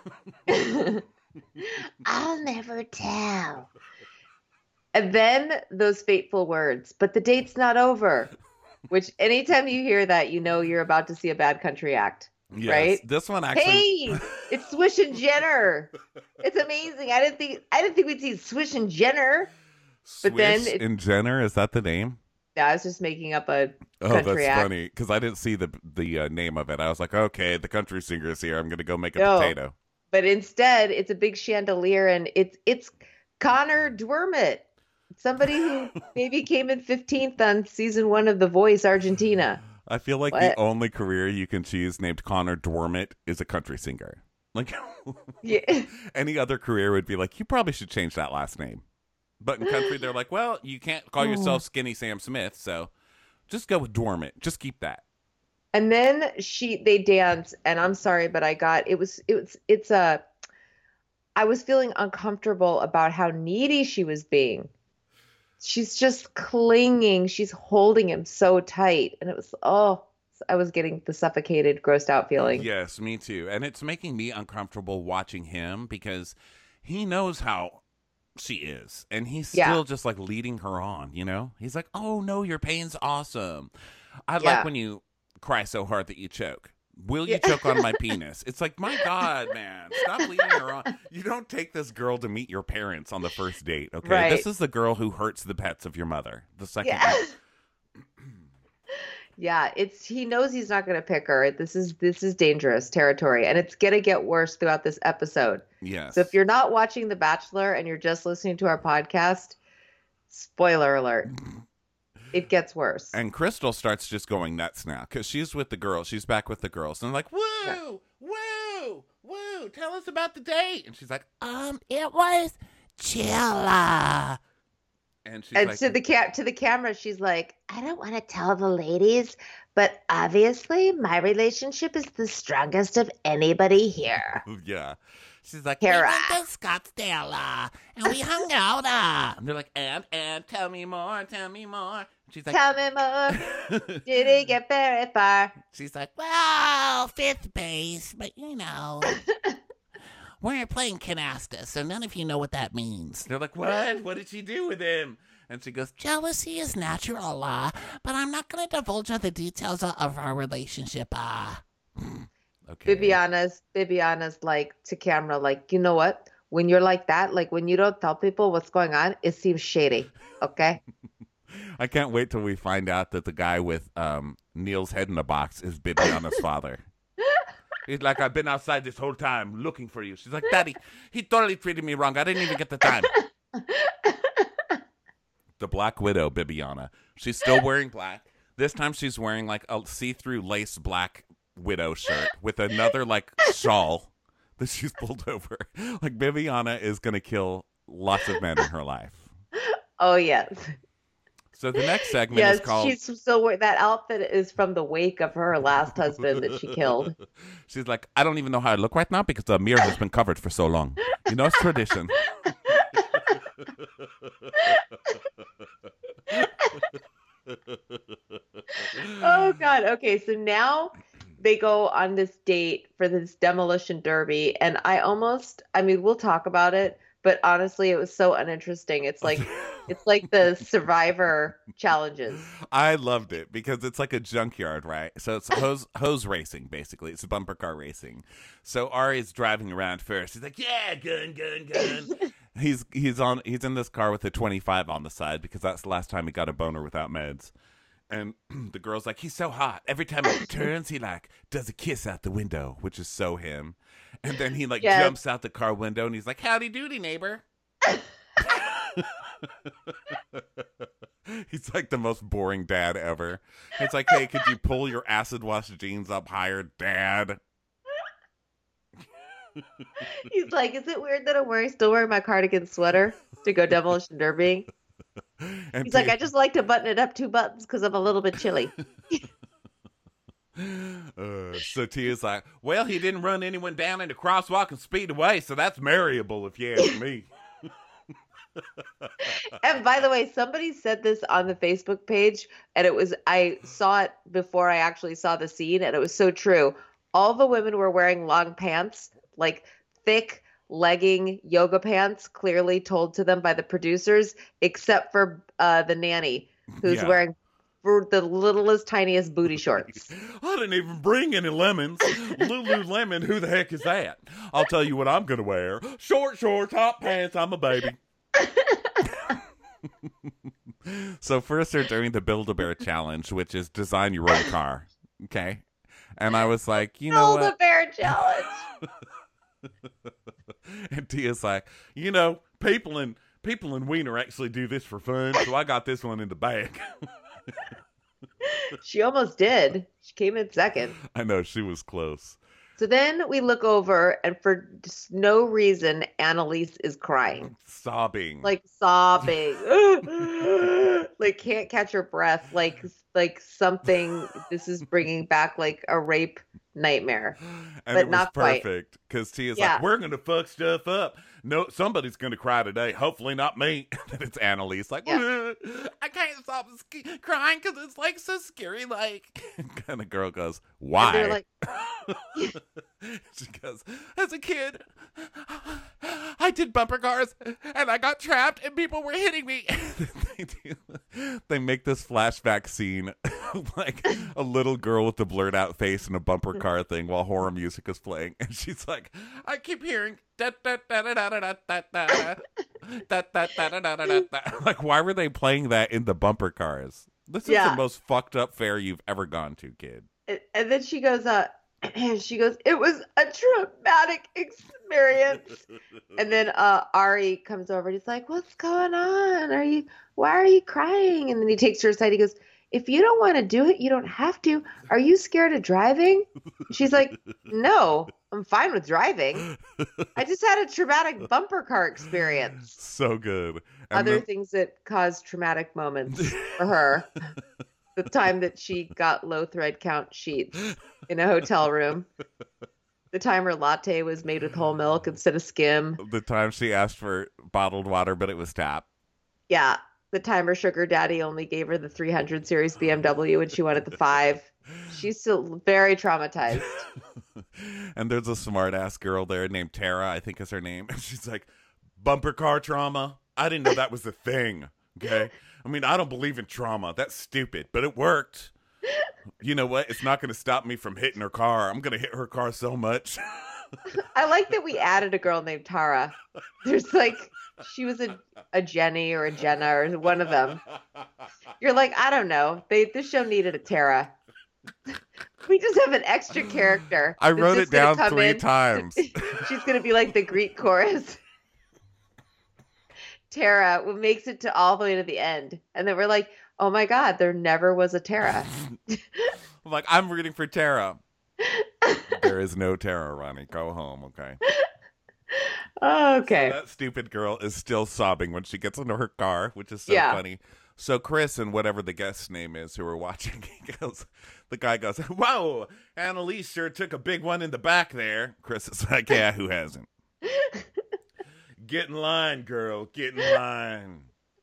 I'll never tell. And then those fateful words, but the date's not over. Which anytime you hear that, you're about to see a Bad Country act. Yes, right? This one actually. Hey, it's Swish and Jenner. It's amazing. I didn't think we'd see Swish and Jenner. But then and Jenner, is that the name? Yeah, I was just making up a country act. Funny because I didn't see the name of it. I was like, okay, the country singer is here. I'm gonna go make a potato. But instead, it's a big chandelier, and it's Connor Dwermott, somebody who maybe came in 15th on season 1 of The Voice Argentina. I feel like the only career you can choose named Connor Dwermott is a country singer. Like, yeah. Any other career would be like, you probably should change that last name. But in country, they're like, well, you can't call yourself Skinny Sam Smith, so just go with Dwermott. Just keep that. And then they dance, and I'm sorry, but I was feeling uncomfortable about how needy she was being. She's just clinging. She's holding him so tight. And it was, I was getting the suffocated, grossed out feeling. Yes, me too. And it's making me uncomfortable watching him because he knows how she is. And he's Yeah. still just like leading her on, you know? He's like, oh no, your pain's awesome. I like Yeah. when you cry so hard that you choke. Will you Yeah. choke on my penis? It's like, my God, man, stop leading her on. You don't take this girl to meet your parents on the first date, okay? Right. This is the girl who hurts the pets of your mother. The second Yeah. one. Yeah, he knows he's not going to pick her. This is dangerous territory, and it's going to get worse throughout this episode. Yes. So if you're not watching The Bachelor and you're just listening to our podcast, spoiler alert. It gets worse. And Crystal starts just going nuts now because she's with the girls. She's back with the girls. And like, woo, Yeah. woo, woo, tell us about the date. And she's like, it was chilla. And she's And like, to the camera, she's like, I don't want to tell the ladies, but obviously my relationship is the strongest of anybody here. yeah. She's like, Kara. we went to Scottsdale, and we hung out. And they're like, and tell me more, tell me more. She's like, Tell me more. Did it get very far? she's like, well, fifth base, but you know, we're playing canasta, so none of you know what that means. They're like, what? What did she do with him? And she goes, jealousy is natural, but I'm not going to divulge the details of our relationship. Okay. Bibiana's like to camera, like, you know what? When you're like that, like when you don't tell people what's going on, it seems shady. Okay. I can't wait till we find out that the guy with Neil's head in a box is Bibiana's father. He's like, I've been outside this whole time looking for you. She's like, Daddy, he totally treated me wrong. I didn't even get the time. The Black Widow, Bibiana. She's still wearing black. This time she's wearing like a see-through lace black widow shirt with another like shawl that she's pulled over. Like Bibiana is going to kill lots of men in her life. Oh, yes. So the next segment is called... she's so that outfit is from the wake of her last husband that she killed. She's like, I don't even know how I look right now because the mirror has been covered for so long. You know, it's tradition. Oh, God. Okay, so now they go on this date for this demolition derby, and I mean, we'll talk about it, but honestly, it was so uninteresting. It's like the Survivor challenges. I loved it because it's like a junkyard, right? So it's hose racing, basically. It's bumper car racing. So Ari's driving around first. He's like, yeah, gun. He's in this car with a 25 on the side because that's the last time he got a boner without meds. And the girl's like, he's so hot. Every time he turns, he like does a kiss out the window, which is so him. And then he like jumps out the car window and he's like, howdy doody, neighbor. He's like the most boring dad ever. It's like, hey, could you pull your acid wash jeans up higher, Dad? He's like, is it weird that I'm still wearing my cardigan sweater to go demolition derbying? And He's like, I just like to button it up 2 buttons because I'm a little bit chilly. So Tia's like, well, he didn't run anyone down in the crosswalk and speed away, so that's marryable if you ask me. And by the way, somebody said this on the Facebook page, and I saw it before I actually saw the scene, and it was so true. All the women were wearing long pants, like thick legging yoga pants, clearly told to them by the producers, except for the nanny, who's wearing the littlest, tiniest booty shorts. I didn't even bring any lemons. Lululemon, who the heck is that? I'll tell you what I'm going to wear. Short shorts, hot pants, I'm a baby. So first they're doing the Build-A-Bear challenge, which is design your own car. Okay? And I was like, you know what? Build-A-Bear challenge. And Tia's like, you know, people in Wiener actually do this for fun, so I got this one in the bag. She almost did. She came in second. I know, she was close. So then we look over, and for just no reason, Annalise is crying. Sobbing. Like sobbing. Like can't catch her breath. Like something, this is bringing back like a rape nightmare, And but it was not quite. perfect because Tia's like, Yeah. we're going to fuck stuff up. No, somebody's going to cry today. Hopefully not me. And it's Annalise like, Yeah. I can't stop crying because it's like so scary. Like, and the girl goes, And why? they're like, She goes, as a kid, I did bumper cars and I got trapped and people were hitting me. They make this flashback scene like a little girl with a blurred out face and a bumper car thing while horror music is playing. And she's like, I keep hearing da da da da da da da da da da da da da da. Like, why were they playing that in the bumper cars? This is Yeah. the most fucked up fair you've ever gone to, kid. and then she goes, it was a traumatic experience. And then Ari comes over and he's like, what's going on? Why are you crying? And then he takes her aside. He goes, if you don't want to do it, you don't have to. Are you scared of driving? She's like, no, I'm fine with driving. I just had a traumatic bumper car experience. So good. And Other then- things that caused traumatic moments for her. The time that she got low thread count sheets in a hotel room. The time her latte was made with whole milk instead of skim. the time she asked for bottled water, but it was tap. Yeah. The time her sugar daddy only gave her the 300 series BMW and she wanted the 5. She's still very traumatized. And there's a smart ass girl there named Tara, I think is her name. And she's like, bumper car trauma? I didn't know that was a thing. Okay. I mean, I don't believe in trauma. That's stupid, but it worked. You know what? It's not going to stop me from hitting her car. I'm going to hit her car so much. I like that we added a girl named Tara. There's like, she was a Jenny or a Jenna or one of them. You're like, I don't know. This show needed a Tara. We just have an extra character. I that's wrote just it down gonna come 3 in. times. She's going to be like the Greek chorus. Tara makes it to all the way to the end. And then we're like, oh my God, there never was a Tara. I'm like, I'm rooting for Tara. There is no Tara, Ronnie. Go home, okay? Okay. So that stupid girl is still sobbing when she gets into her car, which is so Yeah. funny. So Chris and whatever the guest's name is who are watching, the guy goes, whoa, Annalise sure took a big one in the back there. Chris is like, yeah, who hasn't? Get in line, girl. Get in line.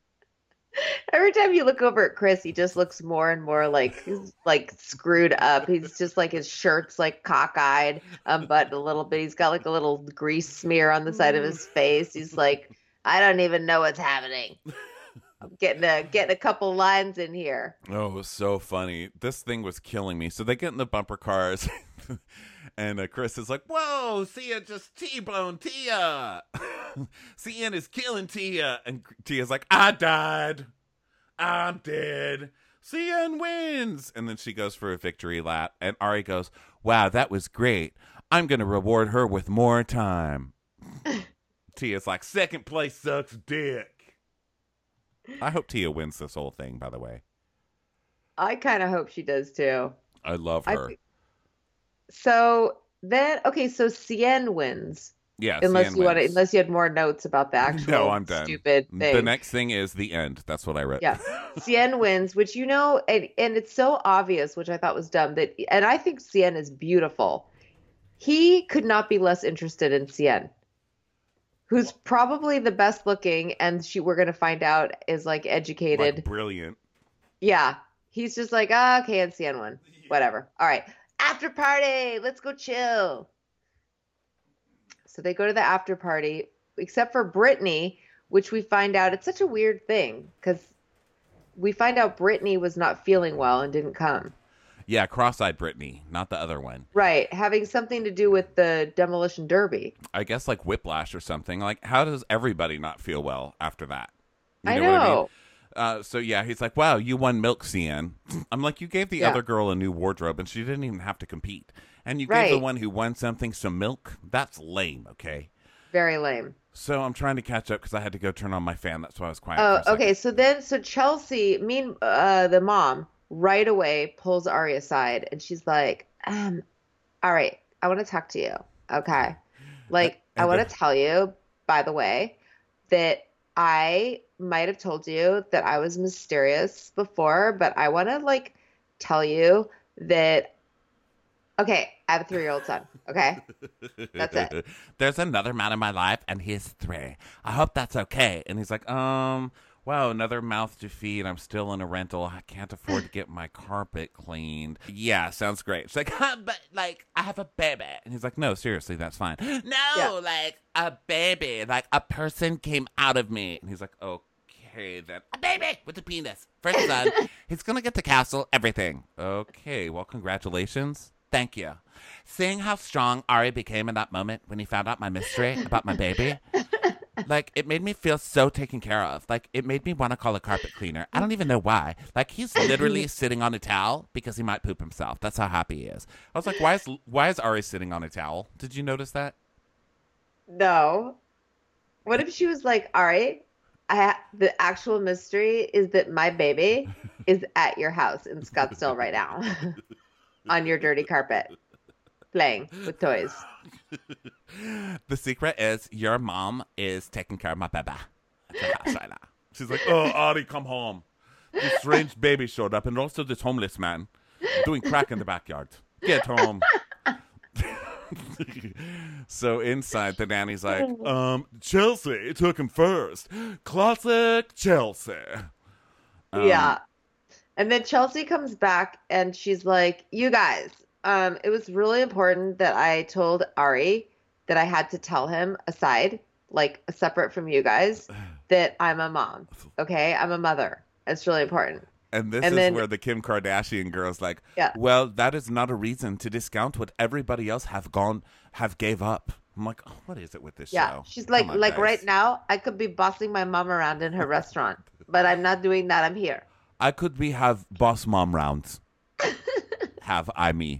Every time you look over at Chris, he just looks more and more like he's like screwed up. He's just like his shirt's like cockeyed, but a little bit. He's got like a little grease smear on the side of his face. He's like, I don't even know what's happening. I'm getting a couple lines in here. Oh, it was so funny. This thing was killing me. So they get in the bumper cars, and Chris is like, whoa, Sia just T-boned Tia. Cian is killing Tia. And Tia's like, I died. I'm dead. Cian wins. And then she goes for a victory lap. And Ari goes, wow, that was great. I'm going to reward her with more time. Tia's like, second place sucks dick. I hope Tia wins this whole thing, by the way. I kind of hope she does too. I love I her. think- So then, okay, so Cien wins. Yeah, Unless Cian you want to, wins. unless you had more notes about the actual No, I'm done. stupid thing. The next thing is the end. That's what I wrote. Yeah. Cien wins, which and it's so obvious, which I thought was dumb and I think Cien is beautiful. He could not be less interested in Cien, who's probably the best looking, and we're gonna find out is like educated. Like, brilliant. Yeah. He's just like, oh, okay, and Cien won. Whatever. All right. After party. Let's go chill. So they go to the after party, except for Brittany, which we find out it's such a weird thing because we find out Brittany was not feeling well and didn't come. Yeah, cross-eyed Brittany, not the other one. Right. Having something to do with the demolition derby. I guess like whiplash or something. Like, how does everybody not feel well after that? You I what I mean? know. So yeah, he's like, wow, you won milk, Cian. I'm like, you gave the Yeah. other girl a new wardrobe and she didn't even have to compete. And you gave Right. the one who won something some milk? That's lame, okay? Very lame. So I'm trying to catch up because I had to go turn on my fan. That's why I was quiet Oh, for a second. okay. So Chelsea, the mom, right away pulls Ari aside and she's like, all right, I want to talk to you. Okay. Like, I want to tell you, by the way, that I might have told you that I was mysterious before, but I want to like tell you that Okay, I have a 3-year-old son. Okay, that's it. There's another man in my life, and he's 3. I hope that's okay. And he's like, wow, another mouth to feed. I'm still in a rental. I can't afford to get my carpet cleaned. Yeah, sounds great. She's like, huh, but like, I have a baby. And he's like, no, seriously, that's fine. Yeah. No, like a baby, like a person came out of me. And he's like, okay, then a baby with a penis. First son, he's gonna get the castle, everything. Okay, well, congratulations. Thank you. Seeing how strong Ari became in that moment when he found out my mystery about my baby, like, it made me feel so taken care of. Like, it made me want to call a carpet cleaner. I don't even know why. Like, he's literally sitting on a towel because he might poop himself. That's how happy he is. I was like, why is Ari sitting on a towel? Did you notice that? No. What if she was like, Ari, the actual mystery is that my baby is at your house in Scottsdale right now on your dirty carpet playing with toys. The secret is your mom is taking care of my baby at your house right now. She's like, oh, Ari, come home. This strange baby showed up, and also this homeless man doing crack in the backyard. Get home. So inside, the nanny's like, Chelsea took him first. Classic Chelsea. Yeah. And then Chelsea comes back and she's like, you guys, it was really important that I told Ari that I had to tell him aside, like separate from you guys, that I'm a mom. Okay? I'm a mother. It's really important. And this is where the Kim Kardashian girl's like, yeah. Well, that is not a reason to discount what everybody else have gave up. I'm like, oh, what is it with this show? She's like, guys. Right now, I could be bossing my mom around in her restaurant, but I'm not doing that. I'm here. I could have boss mom rounds. Have I me.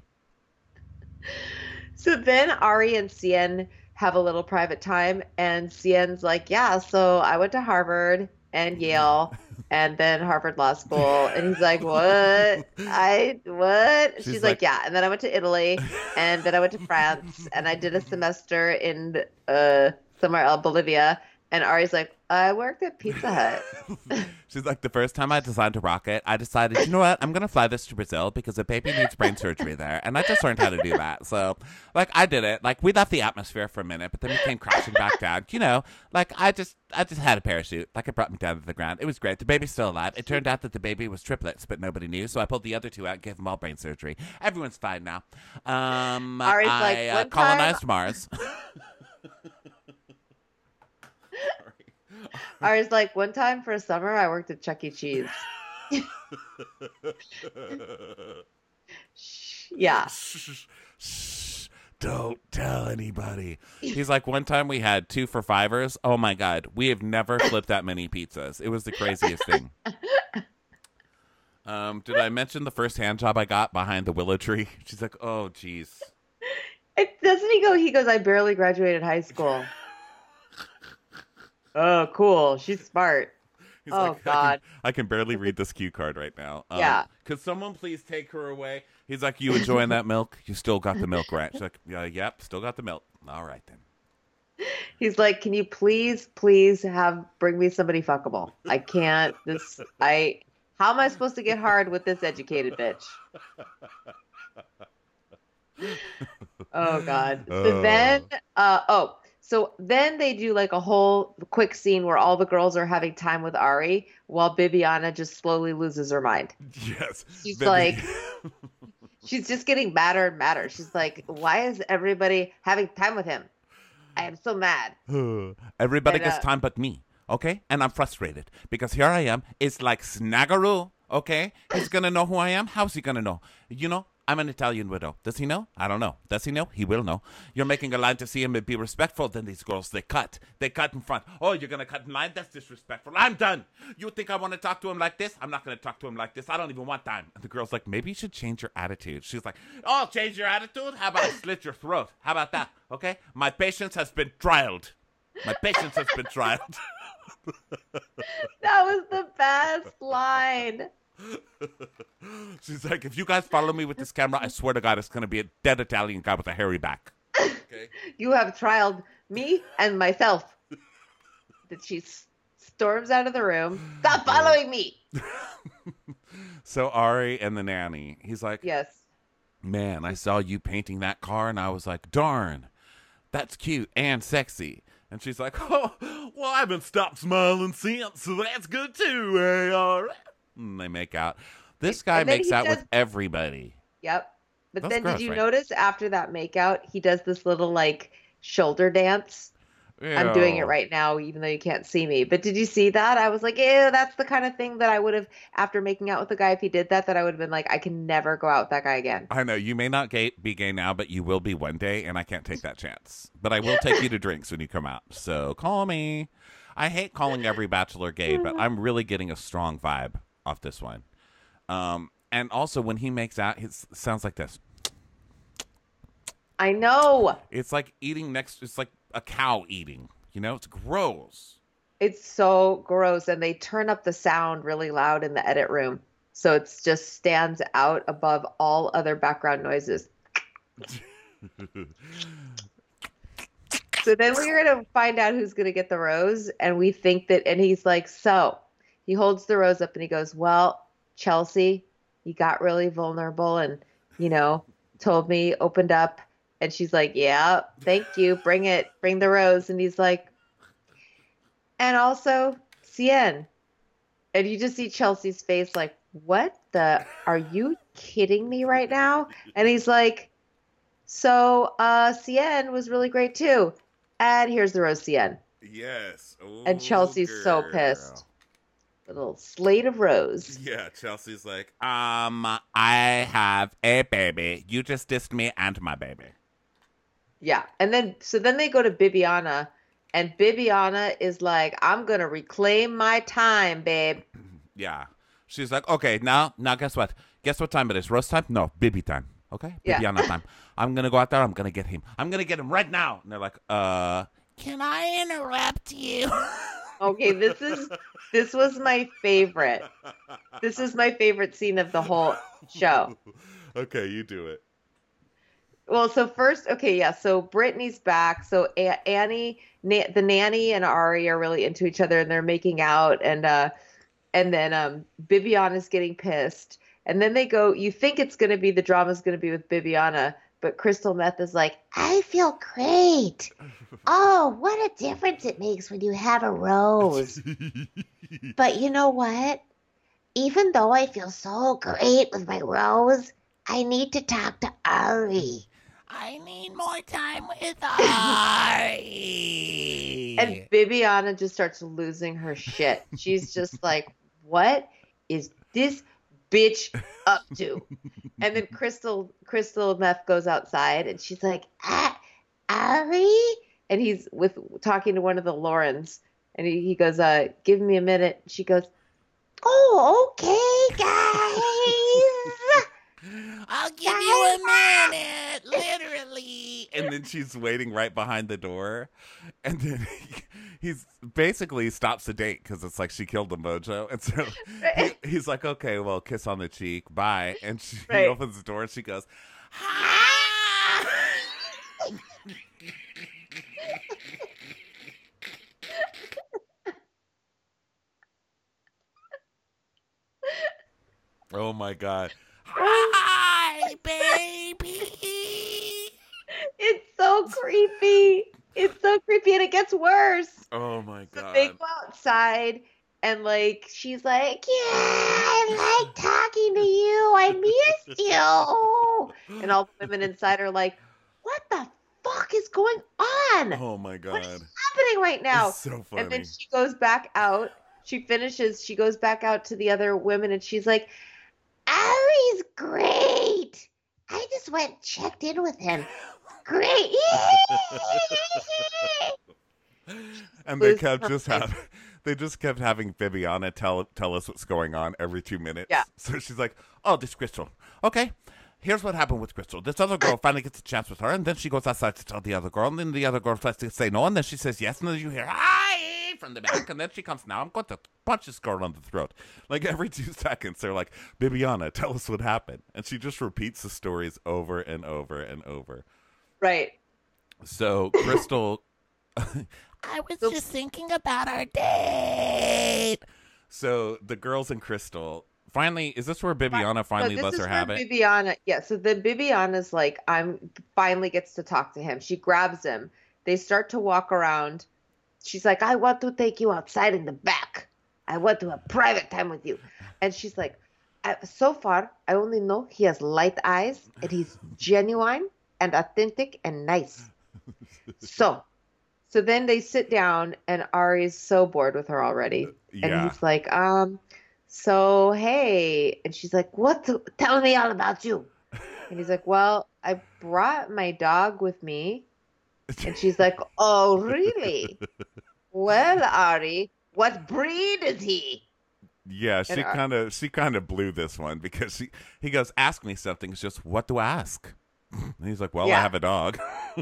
So then Ari and Cien have a little private time, and Cien's like, yeah, so I went to Harvard and Yale and then Harvard Law School. And he's like, what? What? She's like, yeah. And then I went to Italy, and then I went to France, and I did a semester in somewhere else, Bolivia. And Ari's like, I worked at Pizza Hut. She's like, the first time I designed a rocket, I decided, you know what? I'm going to fly this to Brazil because a baby needs brain surgery there. And I just learned how to do that. So, like, I did it. Like, we left the atmosphere for a minute, but then we came crashing back down. You know, like, I just had a parachute. Like, it brought me down to the ground. It was great. The baby's still alive. It turned out that the baby was triplets, but nobody knew. So I pulled the other 2 out and gave them all brain surgery. Everyone's fine now. Ari's like, colonized Mars. Ari's like, one time for a summer, I worked at Chuck E. Cheese. Yeah. Shh, don't tell anybody. He's like, one time we had 2 for $5. Oh my God. We have never flipped that many pizzas. It was the craziest thing. Did I mention the first hand job I got behind the willow tree? She's like, oh, geez. Doesn't he go? He goes, I barely graduated high school. Oh, cool. She's smart. He's like, God. I can barely read this cue card right now. Yeah. Could someone please take her away? He's like, you enjoying that milk? You still got the milk, right? She's like, yep, still got the milk. All right, then. He's like, can you please bring me somebody fuckable? I can't. How am I supposed to get hard with this educated bitch? Oh, God. So then they do like a whole quick scene where all the girls are having time with Ari while Bibiana just slowly loses her mind. Yes. She's like, she's just getting madder and madder. She's like, why is everybody having time with him? I am so mad. Everybody gets time but me, okay? And I'm frustrated because here I am. It's like Snaggaroo, okay? He's going to know who I am. How's he going to know? You know? I'm an Italian widow. Does he know? I don't know. Does he know? He will know. You're making a line to see him and be respectful. Then these girls, they cut. They cut in front. Oh, you're going to cut in line? That's disrespectful. I'm done. You think I want to talk to him like this? I'm not going to talk to him like this. I don't even want time. And the girl's like, maybe you should change your attitude. She's like, oh, change your attitude? How about I slit your throat? How about that? Okay? My patience has been trialed. My patience has been trialed. That was the best line. She's like, if you guys follow me with this camera, I swear to God, it's going to be a dead Italian guy with a hairy back. Okay. You have trialed me and myself. That she storms out of the room. Stop following me. So Ari and the nanny, he's like, yes. Man, I saw you painting that car, and I was like, darn, that's cute and sexy. And she's like, oh, well, I haven't stopped smiling since, so that's good too. Hey, all right. And they make out. This guy And then makes he out does, with everybody. yep. But That's then did gross, you right? notice after that makeout, he does this little like shoulder dance? I'm doing it Ew. right now, even though you can't see me. But did you see that? I was like, ew, that's the kind of thing that I would have, after making out with the guy, if he did that, that I would have been like, I can never go out with that guy again. I know you may not be gay now, but you will be one day, and I can't take that chance. But I will take you to drinks when you come out. So call me. I hate calling every bachelor gay, but I'm really getting a strong vibe off this one. And also when he makes out, it sounds like this. I know. It's like eating next. It's like a cow eating. You know, it's gross. It's so gross. And they turn up the sound really loud in the edit room. So it's just stands out above all other background noises. So then we're going to find out who's going to get the rose. And we think that, and he's like, so he holds the rose up and he goes, well, Chelsea, you got really vulnerable and, you know, told me, opened up. And she's like, yeah, thank you. Bring it. Bring the rose. And he's like, and also Cien. And you just see Chelsea's face like, what the, are you kidding me right now? And he's like, so Cien was really great too. And here's the rose, Cien. Yes. Ooh, And Chelsea's so pissed. Little slate of rose. Yeah, Chelsea's like, I have a baby. You just dissed me and my baby. Yeah. And then, so then they go to Bibiana. And Bibiana is like, I'm going to reclaim my time, babe. Yeah. She's like, okay, now guess what? Guess what time it is? Roast time? No, Bibi time. Okay? Yeah. Bibiana time. I'm going to go out there. I'm going to get him. I'm going to get him right now. And they're like, can I interrupt you? Okay, this was my favorite. This is my favorite scene of the whole show. Okay, you do it. Well, so first, okay, yeah, so Brittany's back. So Annie, the nanny and Ari are really into each other and they're making out and then Bibiana's getting pissed. And then they go, you think it's going to be, the drama's going to be with Bibiana, but Crystal Meth is like, I feel great. Oh, what a difference it makes when you have a rose. But you know what? Even though I feel so great with my rose, I need to talk to Ari. I need more time with Ari. And Bibiana just starts losing her shit. She's just like, what is this bitch up to? And then Crystal Meth goes outside and she's like, Ari? And he's talking to one of the Laurens. And he goes, give me a minute. She goes, oh, okay, guys. I'll give you a minute, literally. And then she's waiting right behind the door. And then he's basically stops the date because it's like she killed the mojo. And so he's like, okay, well, kiss on the cheek. Bye. And he opens the door and she goes, ha! Oh, my God. Hi, baby. It's so creepy. It's so creepy, and it gets worse. Oh my God. So they go outside, and like she's like, "Yeah, I like talking to you. I missed you." And all the women inside are like, "What the fuck is going on? Oh my God. What is happening right now?" It's so funny. And then she goes back out. She finishes. She goes back out to the other women, and she's like, Ari's great. I just went and checked in with him. Great. And they kept they just kept having Bibiana tell us what's going on every 2 minutes. Yeah. So she's like, oh, this Crystal. Okay. Here's what happened with Crystal. This other girl finally gets a chance with her, and then she goes outside to tell the other girl, and then the other girl tries to say no, and then she says yes, and then you hear, hi, from the back, and then she comes, now I'm going to punch this girl on the throat. Like every 2 seconds, they're like, Bibiana, tell us what happened. And she just repeats the stories over and over and over. Right. So Crystal, I was just thinking about our date. So the girls and Crystal finally, is this where Bibiana finally No, this lets is her where have it? Bibiana, yeah. So then Bibiana's like, I'm finally gets to talk to him. She grabs him. They start to walk around. She's like, I want to take you outside in the back. I want to have private time with you. And she's like, so far, I only know he has light eyes and he's genuine and authentic and nice. So then they sit down and Ari's so bored with her already. And Yeah. he's like, so hey. And she's like, tell me all about you. And he's like, well, I brought my dog with me. And she's like, oh, really? Well, Ari, what breed is he? Yeah, And she kind of blew this one because he goes, ask me something. It's just, what do I ask? And he's like, well, I Yeah. have a dog.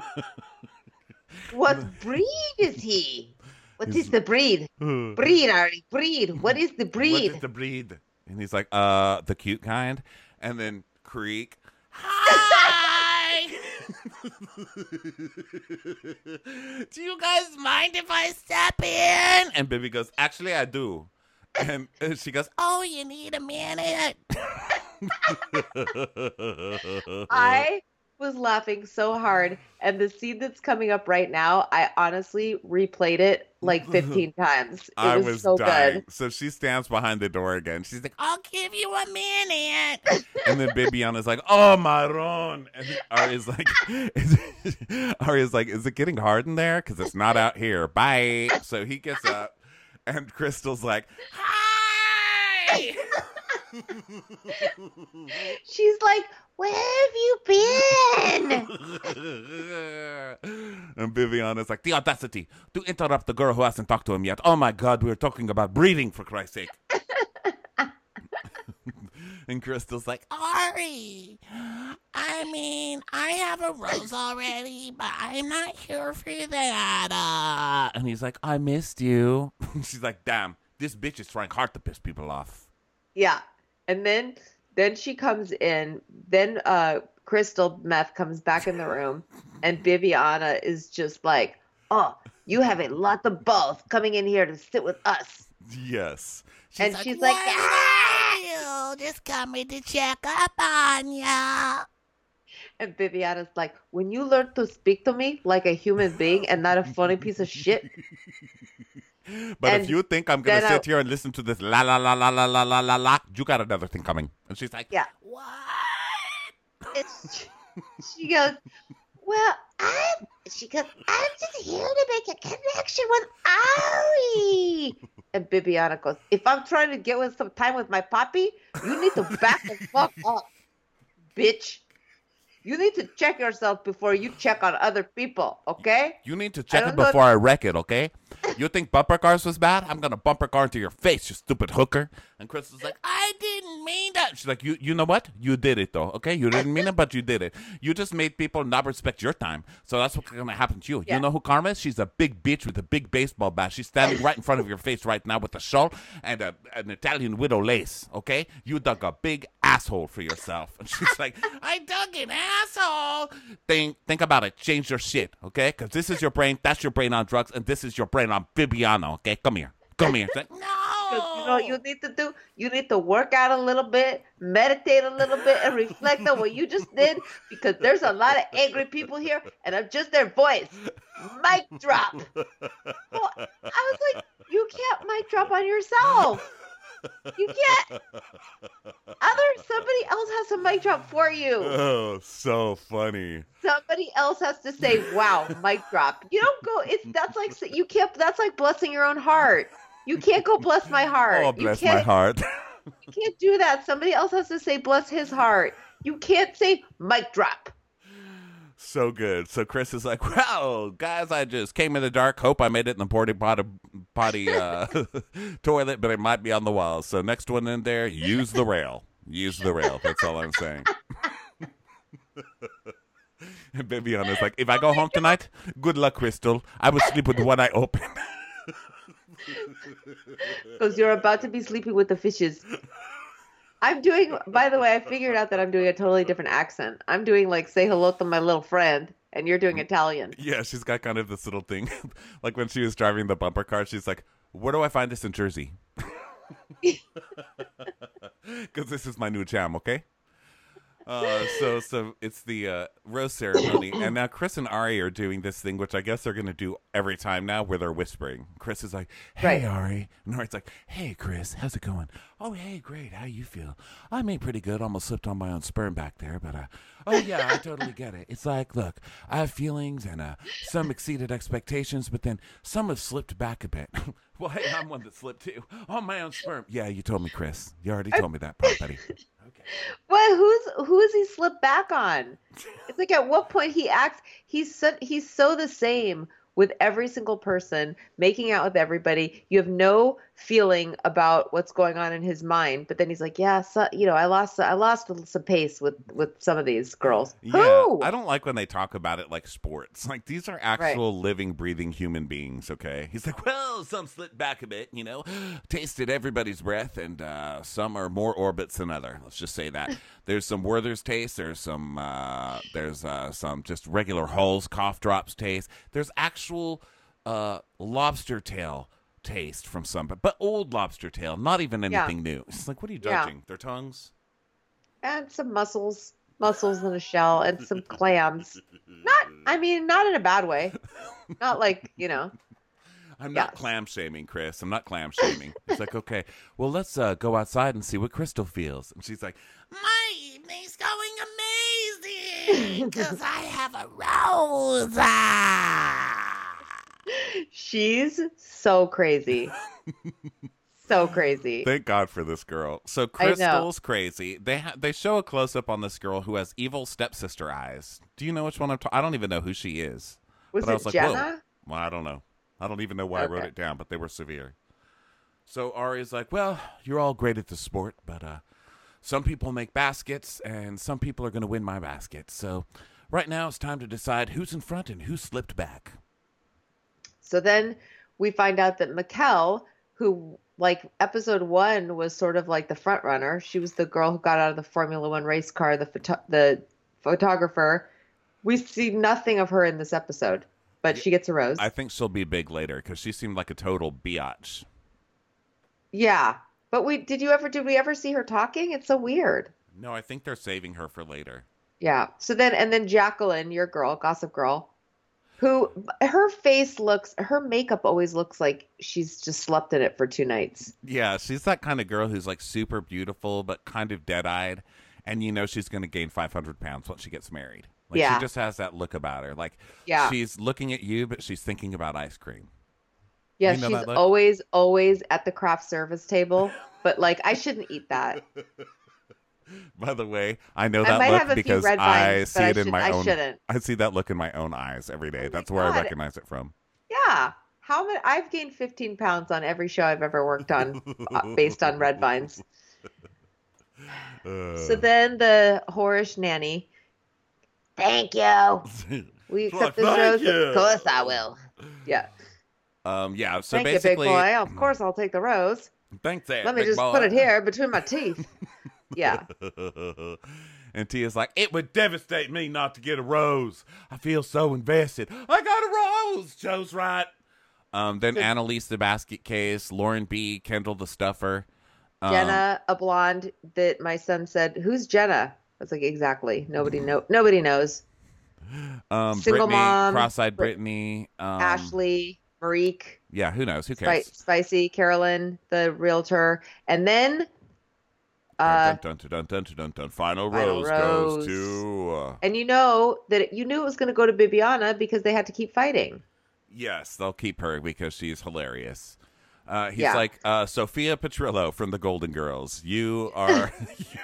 What breed is he? What is the breed? Breed, Ari, breed. What is the What breed? is the breed? And he's like, the cute kind. And then Creek, hi! Do you guys mind if I step in? And Bibi goes, actually, I do. And she goes, oh, you need a minute. I was laughing so hard, and the scene that's coming up right now, I honestly replayed it like 15 times. It I was was so dying. good. So she stands behind the door again. She's like, I'll give you a minute. And then Bibiana's like, oh, Maron. And Ari's like, is it getting hard in there? Because it's not out here. Bye. So he gets up, and Crystal's like, hi. She's like, where have you been? And Bibiana's like, the audacity to interrupt the girl who hasn't talked to him yet. Oh my God, we were talking about breeding, for Christ's sake. And Crystal's like, Ari, I mean, I have a rose already, but I'm not here for that. And he's like, I missed you. She's like, damn, this bitch is trying hard to piss people off. Yeah. And then she comes in. Then Crystal Meth comes back in the room, and Bibiana is just like, oh, you have a lot of balls coming in here to sit with us. Yes. She's like, ah! Just coming to check up on ya. And Bibiana's like, when you learn to speak to me like a human being and not a funny piece of shit. But And if you think I'm going to then sit here and listen to this la la la la la la la la la, you got another thing coming. And she's like, Yeah. what? She goes, well, I'm just here to make a connection with Ari. And Bibiana goes, if I'm trying to get with some time with my poppy, you need to back the fuck up, bitch. You need to check yourself before you check on other people, okay? You need to check it before I wreck it, okay? You think bumper cars was bad? I'm going to bumper car into your face, you stupid hooker. And Crystal's like, I didn't mean that. She's like, you know what? You did it, though, okay? You didn't mean it, but you did it. You just made people not respect your time. So that's what's going to happen to you. Yeah. You know who Karma is? She's a big bitch with a big baseball bat. She's standing right in front of your face right now with a shawl and an Italian widow lace, okay? You dug a big asshole for yourself. And she's like, I dug an asshole. Think about it. Change your shit, okay? Because this is your brain, that's your brain on drugs, and this is your brain on Bibiana, okay? Come here. She's like, no. Because you know what you need to do? You need to work out a little bit, meditate a little bit, and reflect on what you just did, because there's a lot of angry people here, and I'm just their voice. Mic drop. Well, I was like, you can't mic drop on yourself. You can't. Somebody else has to mic drop for you. Oh, so funny. Somebody else has to say, wow, mic drop. You don't go, that's like blessing your own heart. You can't go bless my heart. Oh, bless my heart. You can't do that. Somebody else has to say bless his heart. You can't say mic drop. So good. So Chris is like, well, guys, I just came in the dark. Hope I made it in the potty toilet, but it might be on the walls. So next one in there, use the rail. Use the rail. That's all I'm saying. And Bibiana's like, if I go home tonight, good luck, Crystal. I will sleep with one eye open. Because you're about to be sleeping with the fishes. By the way, I figured out that I'm doing a totally different accent. I'm doing like say hello to my little friend, and you're doing Italian. Yeah, she's got kind of this little thing. Like when she was driving the bumper car, she's like, where do I find this in Jersey? Because this is my new jam, okay? So it's the rose ceremony, and now Chris and Ari are doing this thing, which I guess they're gonna do every time now, where they're whispering. Chris is like, "Hey, Right. Ari," and Ari's like, "Hey, Chris, how's it going? Oh, hey, great. How you feel? I made pretty good. Almost slipped on my own sperm back there, but oh yeah, I totally get it. It's like, look, I have feelings, and some exceeded expectations, but then some have slipped back a bit. Well, hey, I'm one that slipped too on my own sperm. Yeah, you told me, Chris. You already told me that part, buddy." Okay. What? Who has he slipped back on? It's like at what point he acts. He's so the same with every single person, making out with everybody. You have no feeling about what's going on in his mind, but then he's like, yeah, so, I lost some pace with some of these girls. Yeah, Who? I don't like when they talk about it like sports. Like, these are actual living, breathing human beings, okay? He's like, well, some slipped back a bit, tasted everybody's breath, and some are more orbits than other. Let's just say that. There's some Werther's taste. There's some just regular Hull's cough drops taste. There's actual lobster tail taste from some, but old lobster tail, not even anything new. It's like, what are you judging? Their tongues? And some mussels in a shell, and some clams. Not in a bad way. Not like, I'm not clam shaming, Chris. I'm not clam shaming. It's like, okay, well, let's go outside and see what Crystal feels. And she's like, my evening's going amazing because I have a rose. She's so crazy. So crazy. Thank God for this girl. So Crystal's crazy. They show a close-up on this girl who has evil stepsister eyes. Do you know which one I'm talking? I don't even know who she is. Was I it was like, Jenna? whoa. Well, I don't know. I don't even know why I wrote it down, but they were severe. So Ari's like, well, you're all great at the sport, but some people make baskets, and some people are going to win my basket. So right now it's time to decide who's in front and who slipped back. So then we find out that Mikkel, who like episode 1 was sort of like the front runner. She was the girl who got out of the Formula One race car, the photographer. We see nothing of her in this episode, but she gets a rose. I think she'll be big later because she seemed like a total biatch. Yeah, but did we ever see her talking? It's so weird. No, I think they're saving her for later. Yeah. So then Jacqueline, your girl, Gossip Girl, who her makeup always looks like she's just slept in it for 2 nights. Yeah, she's that kind of girl who's like super beautiful but kind of dead-eyed, and she's going to gain 500 pounds once she gets married. Like, she just has that look about her. Like, she's looking at you, but she's thinking about ice cream. Yeah, she's always at the craft service table, but like, I shouldn't eat that. By the way, I know that look because I see it in my own. Shouldn't. I see that look in my own eyes every day. That's where I recognize it from. Yeah, I've gained 15 pounds on every show I've ever worked on, based on red vines. So then the whorish nanny. Thank you. We accept this rose. Of course I will. Yeah. Yeah. So Thank basically, you, big boy. Of course I'll take the rose. Thanks, Let me just put it here between my teeth. Yeah. And Tia's like, it would devastate me not to get a rose. I feel so invested. I got a rose. Joe's right. Then Annalise the basket case, Lauren B, Kendall the stuffer. Jenna, a blonde that my son said, who's Jenna? I was like, exactly. Nobody knows. Single Brittany, mom. cross-eyed Brittany. Ashley, Marique. Yeah, who knows? Who cares? Spicy, Carolyn, the realtor. And then... dun, dun, dun, dun, dun, dun, dun. Final rose goes to... And you knew it was going to go to Bibiana because they had to keep fighting. Yes, they'll keep her because she's hilarious. He's like, Sophia Petrillo from the Golden Girls. You are...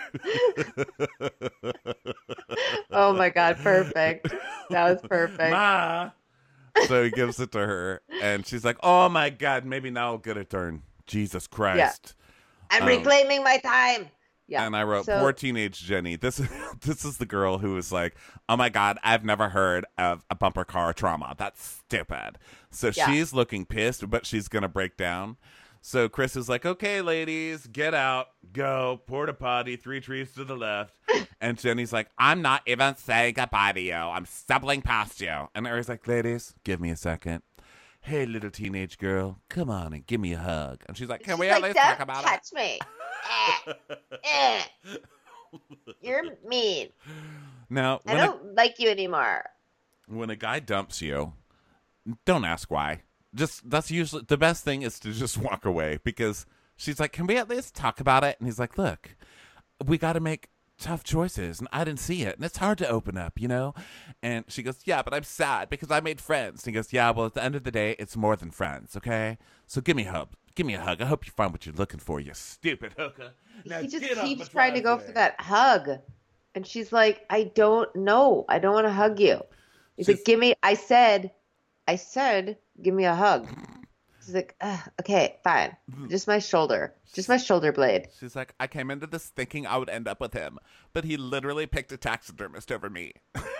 Oh, my God. Perfect. That was perfect. Ma! So he gives it to her, and she's like, oh, my God, maybe now I'll get a turn. Jesus Christ. Yeah. I'm reclaiming my time. Yeah. And I wrote, poor teenage Jenny. This is the girl who was like, oh, my God, I've never heard of a bumper car trauma. That's stupid. So she's looking pissed, but she's going to break down. So Chris is like, okay, ladies, get out, go, porta potty, 3 trees to the left. And Jenny's like, I'm not even saying goodbye to you. I'm stumbling past you. And Ari's like, ladies, give me a second. Hey, little teenage girl, come on and give me a hug. And she's like, can we at least talk about it? Touch me. Eh. You're mean. Now, I don't like you anymore. when a guy dumps you, don't ask why. Just that's usually the best thing is to just walk away because she's like, "Can we at least talk about it?" And he's like, "Look, we got to make tough choices, and I didn't see it, and it's hard to open up, you know." And she goes, "Yeah, but I'm sad because I made friends." And he goes, "Yeah, well, at the end of the day, it's more than friends, okay? So give me a hug. Give me a hug. I hope you find what you're looking for, you stupid hooker." Now He just get off keeps my trying to go driveway. for that hug. And she's like, I don't know. I don't want to hug you. He's She's- like, I said, give me a hug. She's like, okay, fine. Just my shoulder blade. She's like, "I came into this thinking I would end up with him, but he literally picked a taxidermist over me."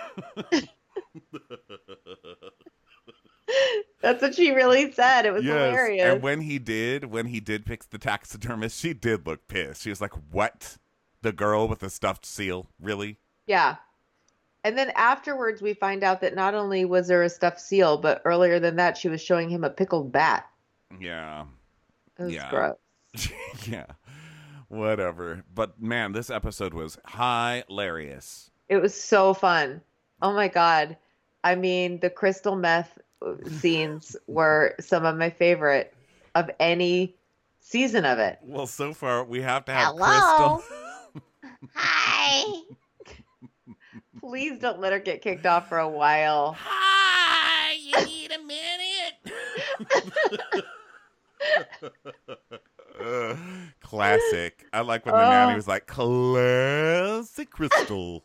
That's what she really said. It was hilarious. And when he did pick the taxidermist, she did look pissed. She was like, "What? The girl with the stuffed seal? Really?" Yeah. And then afterwards, we find out that not only was there a stuffed seal, but earlier than that, she was showing him a pickled bat. Yeah. It was Yeah. gross. Yeah. Whatever. But man, this episode was hilarious. It was so fun. Oh my God. I mean, the crystal meth scenes were some of my favorite of any season of it. Well, so far we have to have Hello? Crystal. Hi. Please don't let her get kicked off for a while. Hi, you need a minute. Classic. I like when the nanny was like, "Classic Crystal."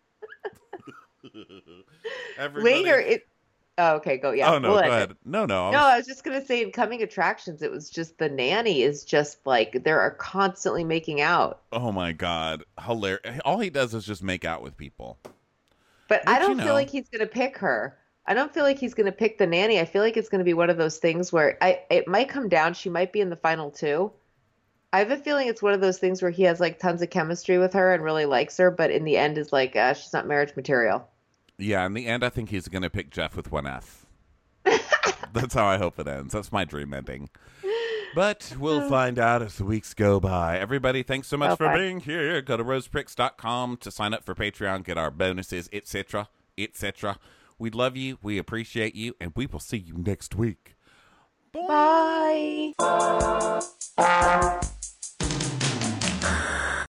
Later, oh, okay, go. Yeah. Oh no, We'll go end it. ahead. No. No, I was just gonna say in coming attractions, it was just the nanny is just like they are constantly making out. Oh my God, hilarious! All he does is just make out with people. But I Which, don't feel like he's gonna pick her. I don't feel like he's gonna pick the nanny. I feel like it's gonna be one of those things where it might come down. She might be in the final two. I have a feeling it's one of those things where he has like tons of chemistry with her and really likes her, but in the end is like she's not marriage material. Yeah, in the end, I think he's gonna pick Jeff with one F. That's how I hope it ends. That's my dream ending. But we'll find out as the weeks go by. Everybody, thanks so much for being here. Go to rosepricks.com to sign up for Patreon, get our bonuses, etc., etc. We love you, we appreciate you, and we will see you next week. Bye.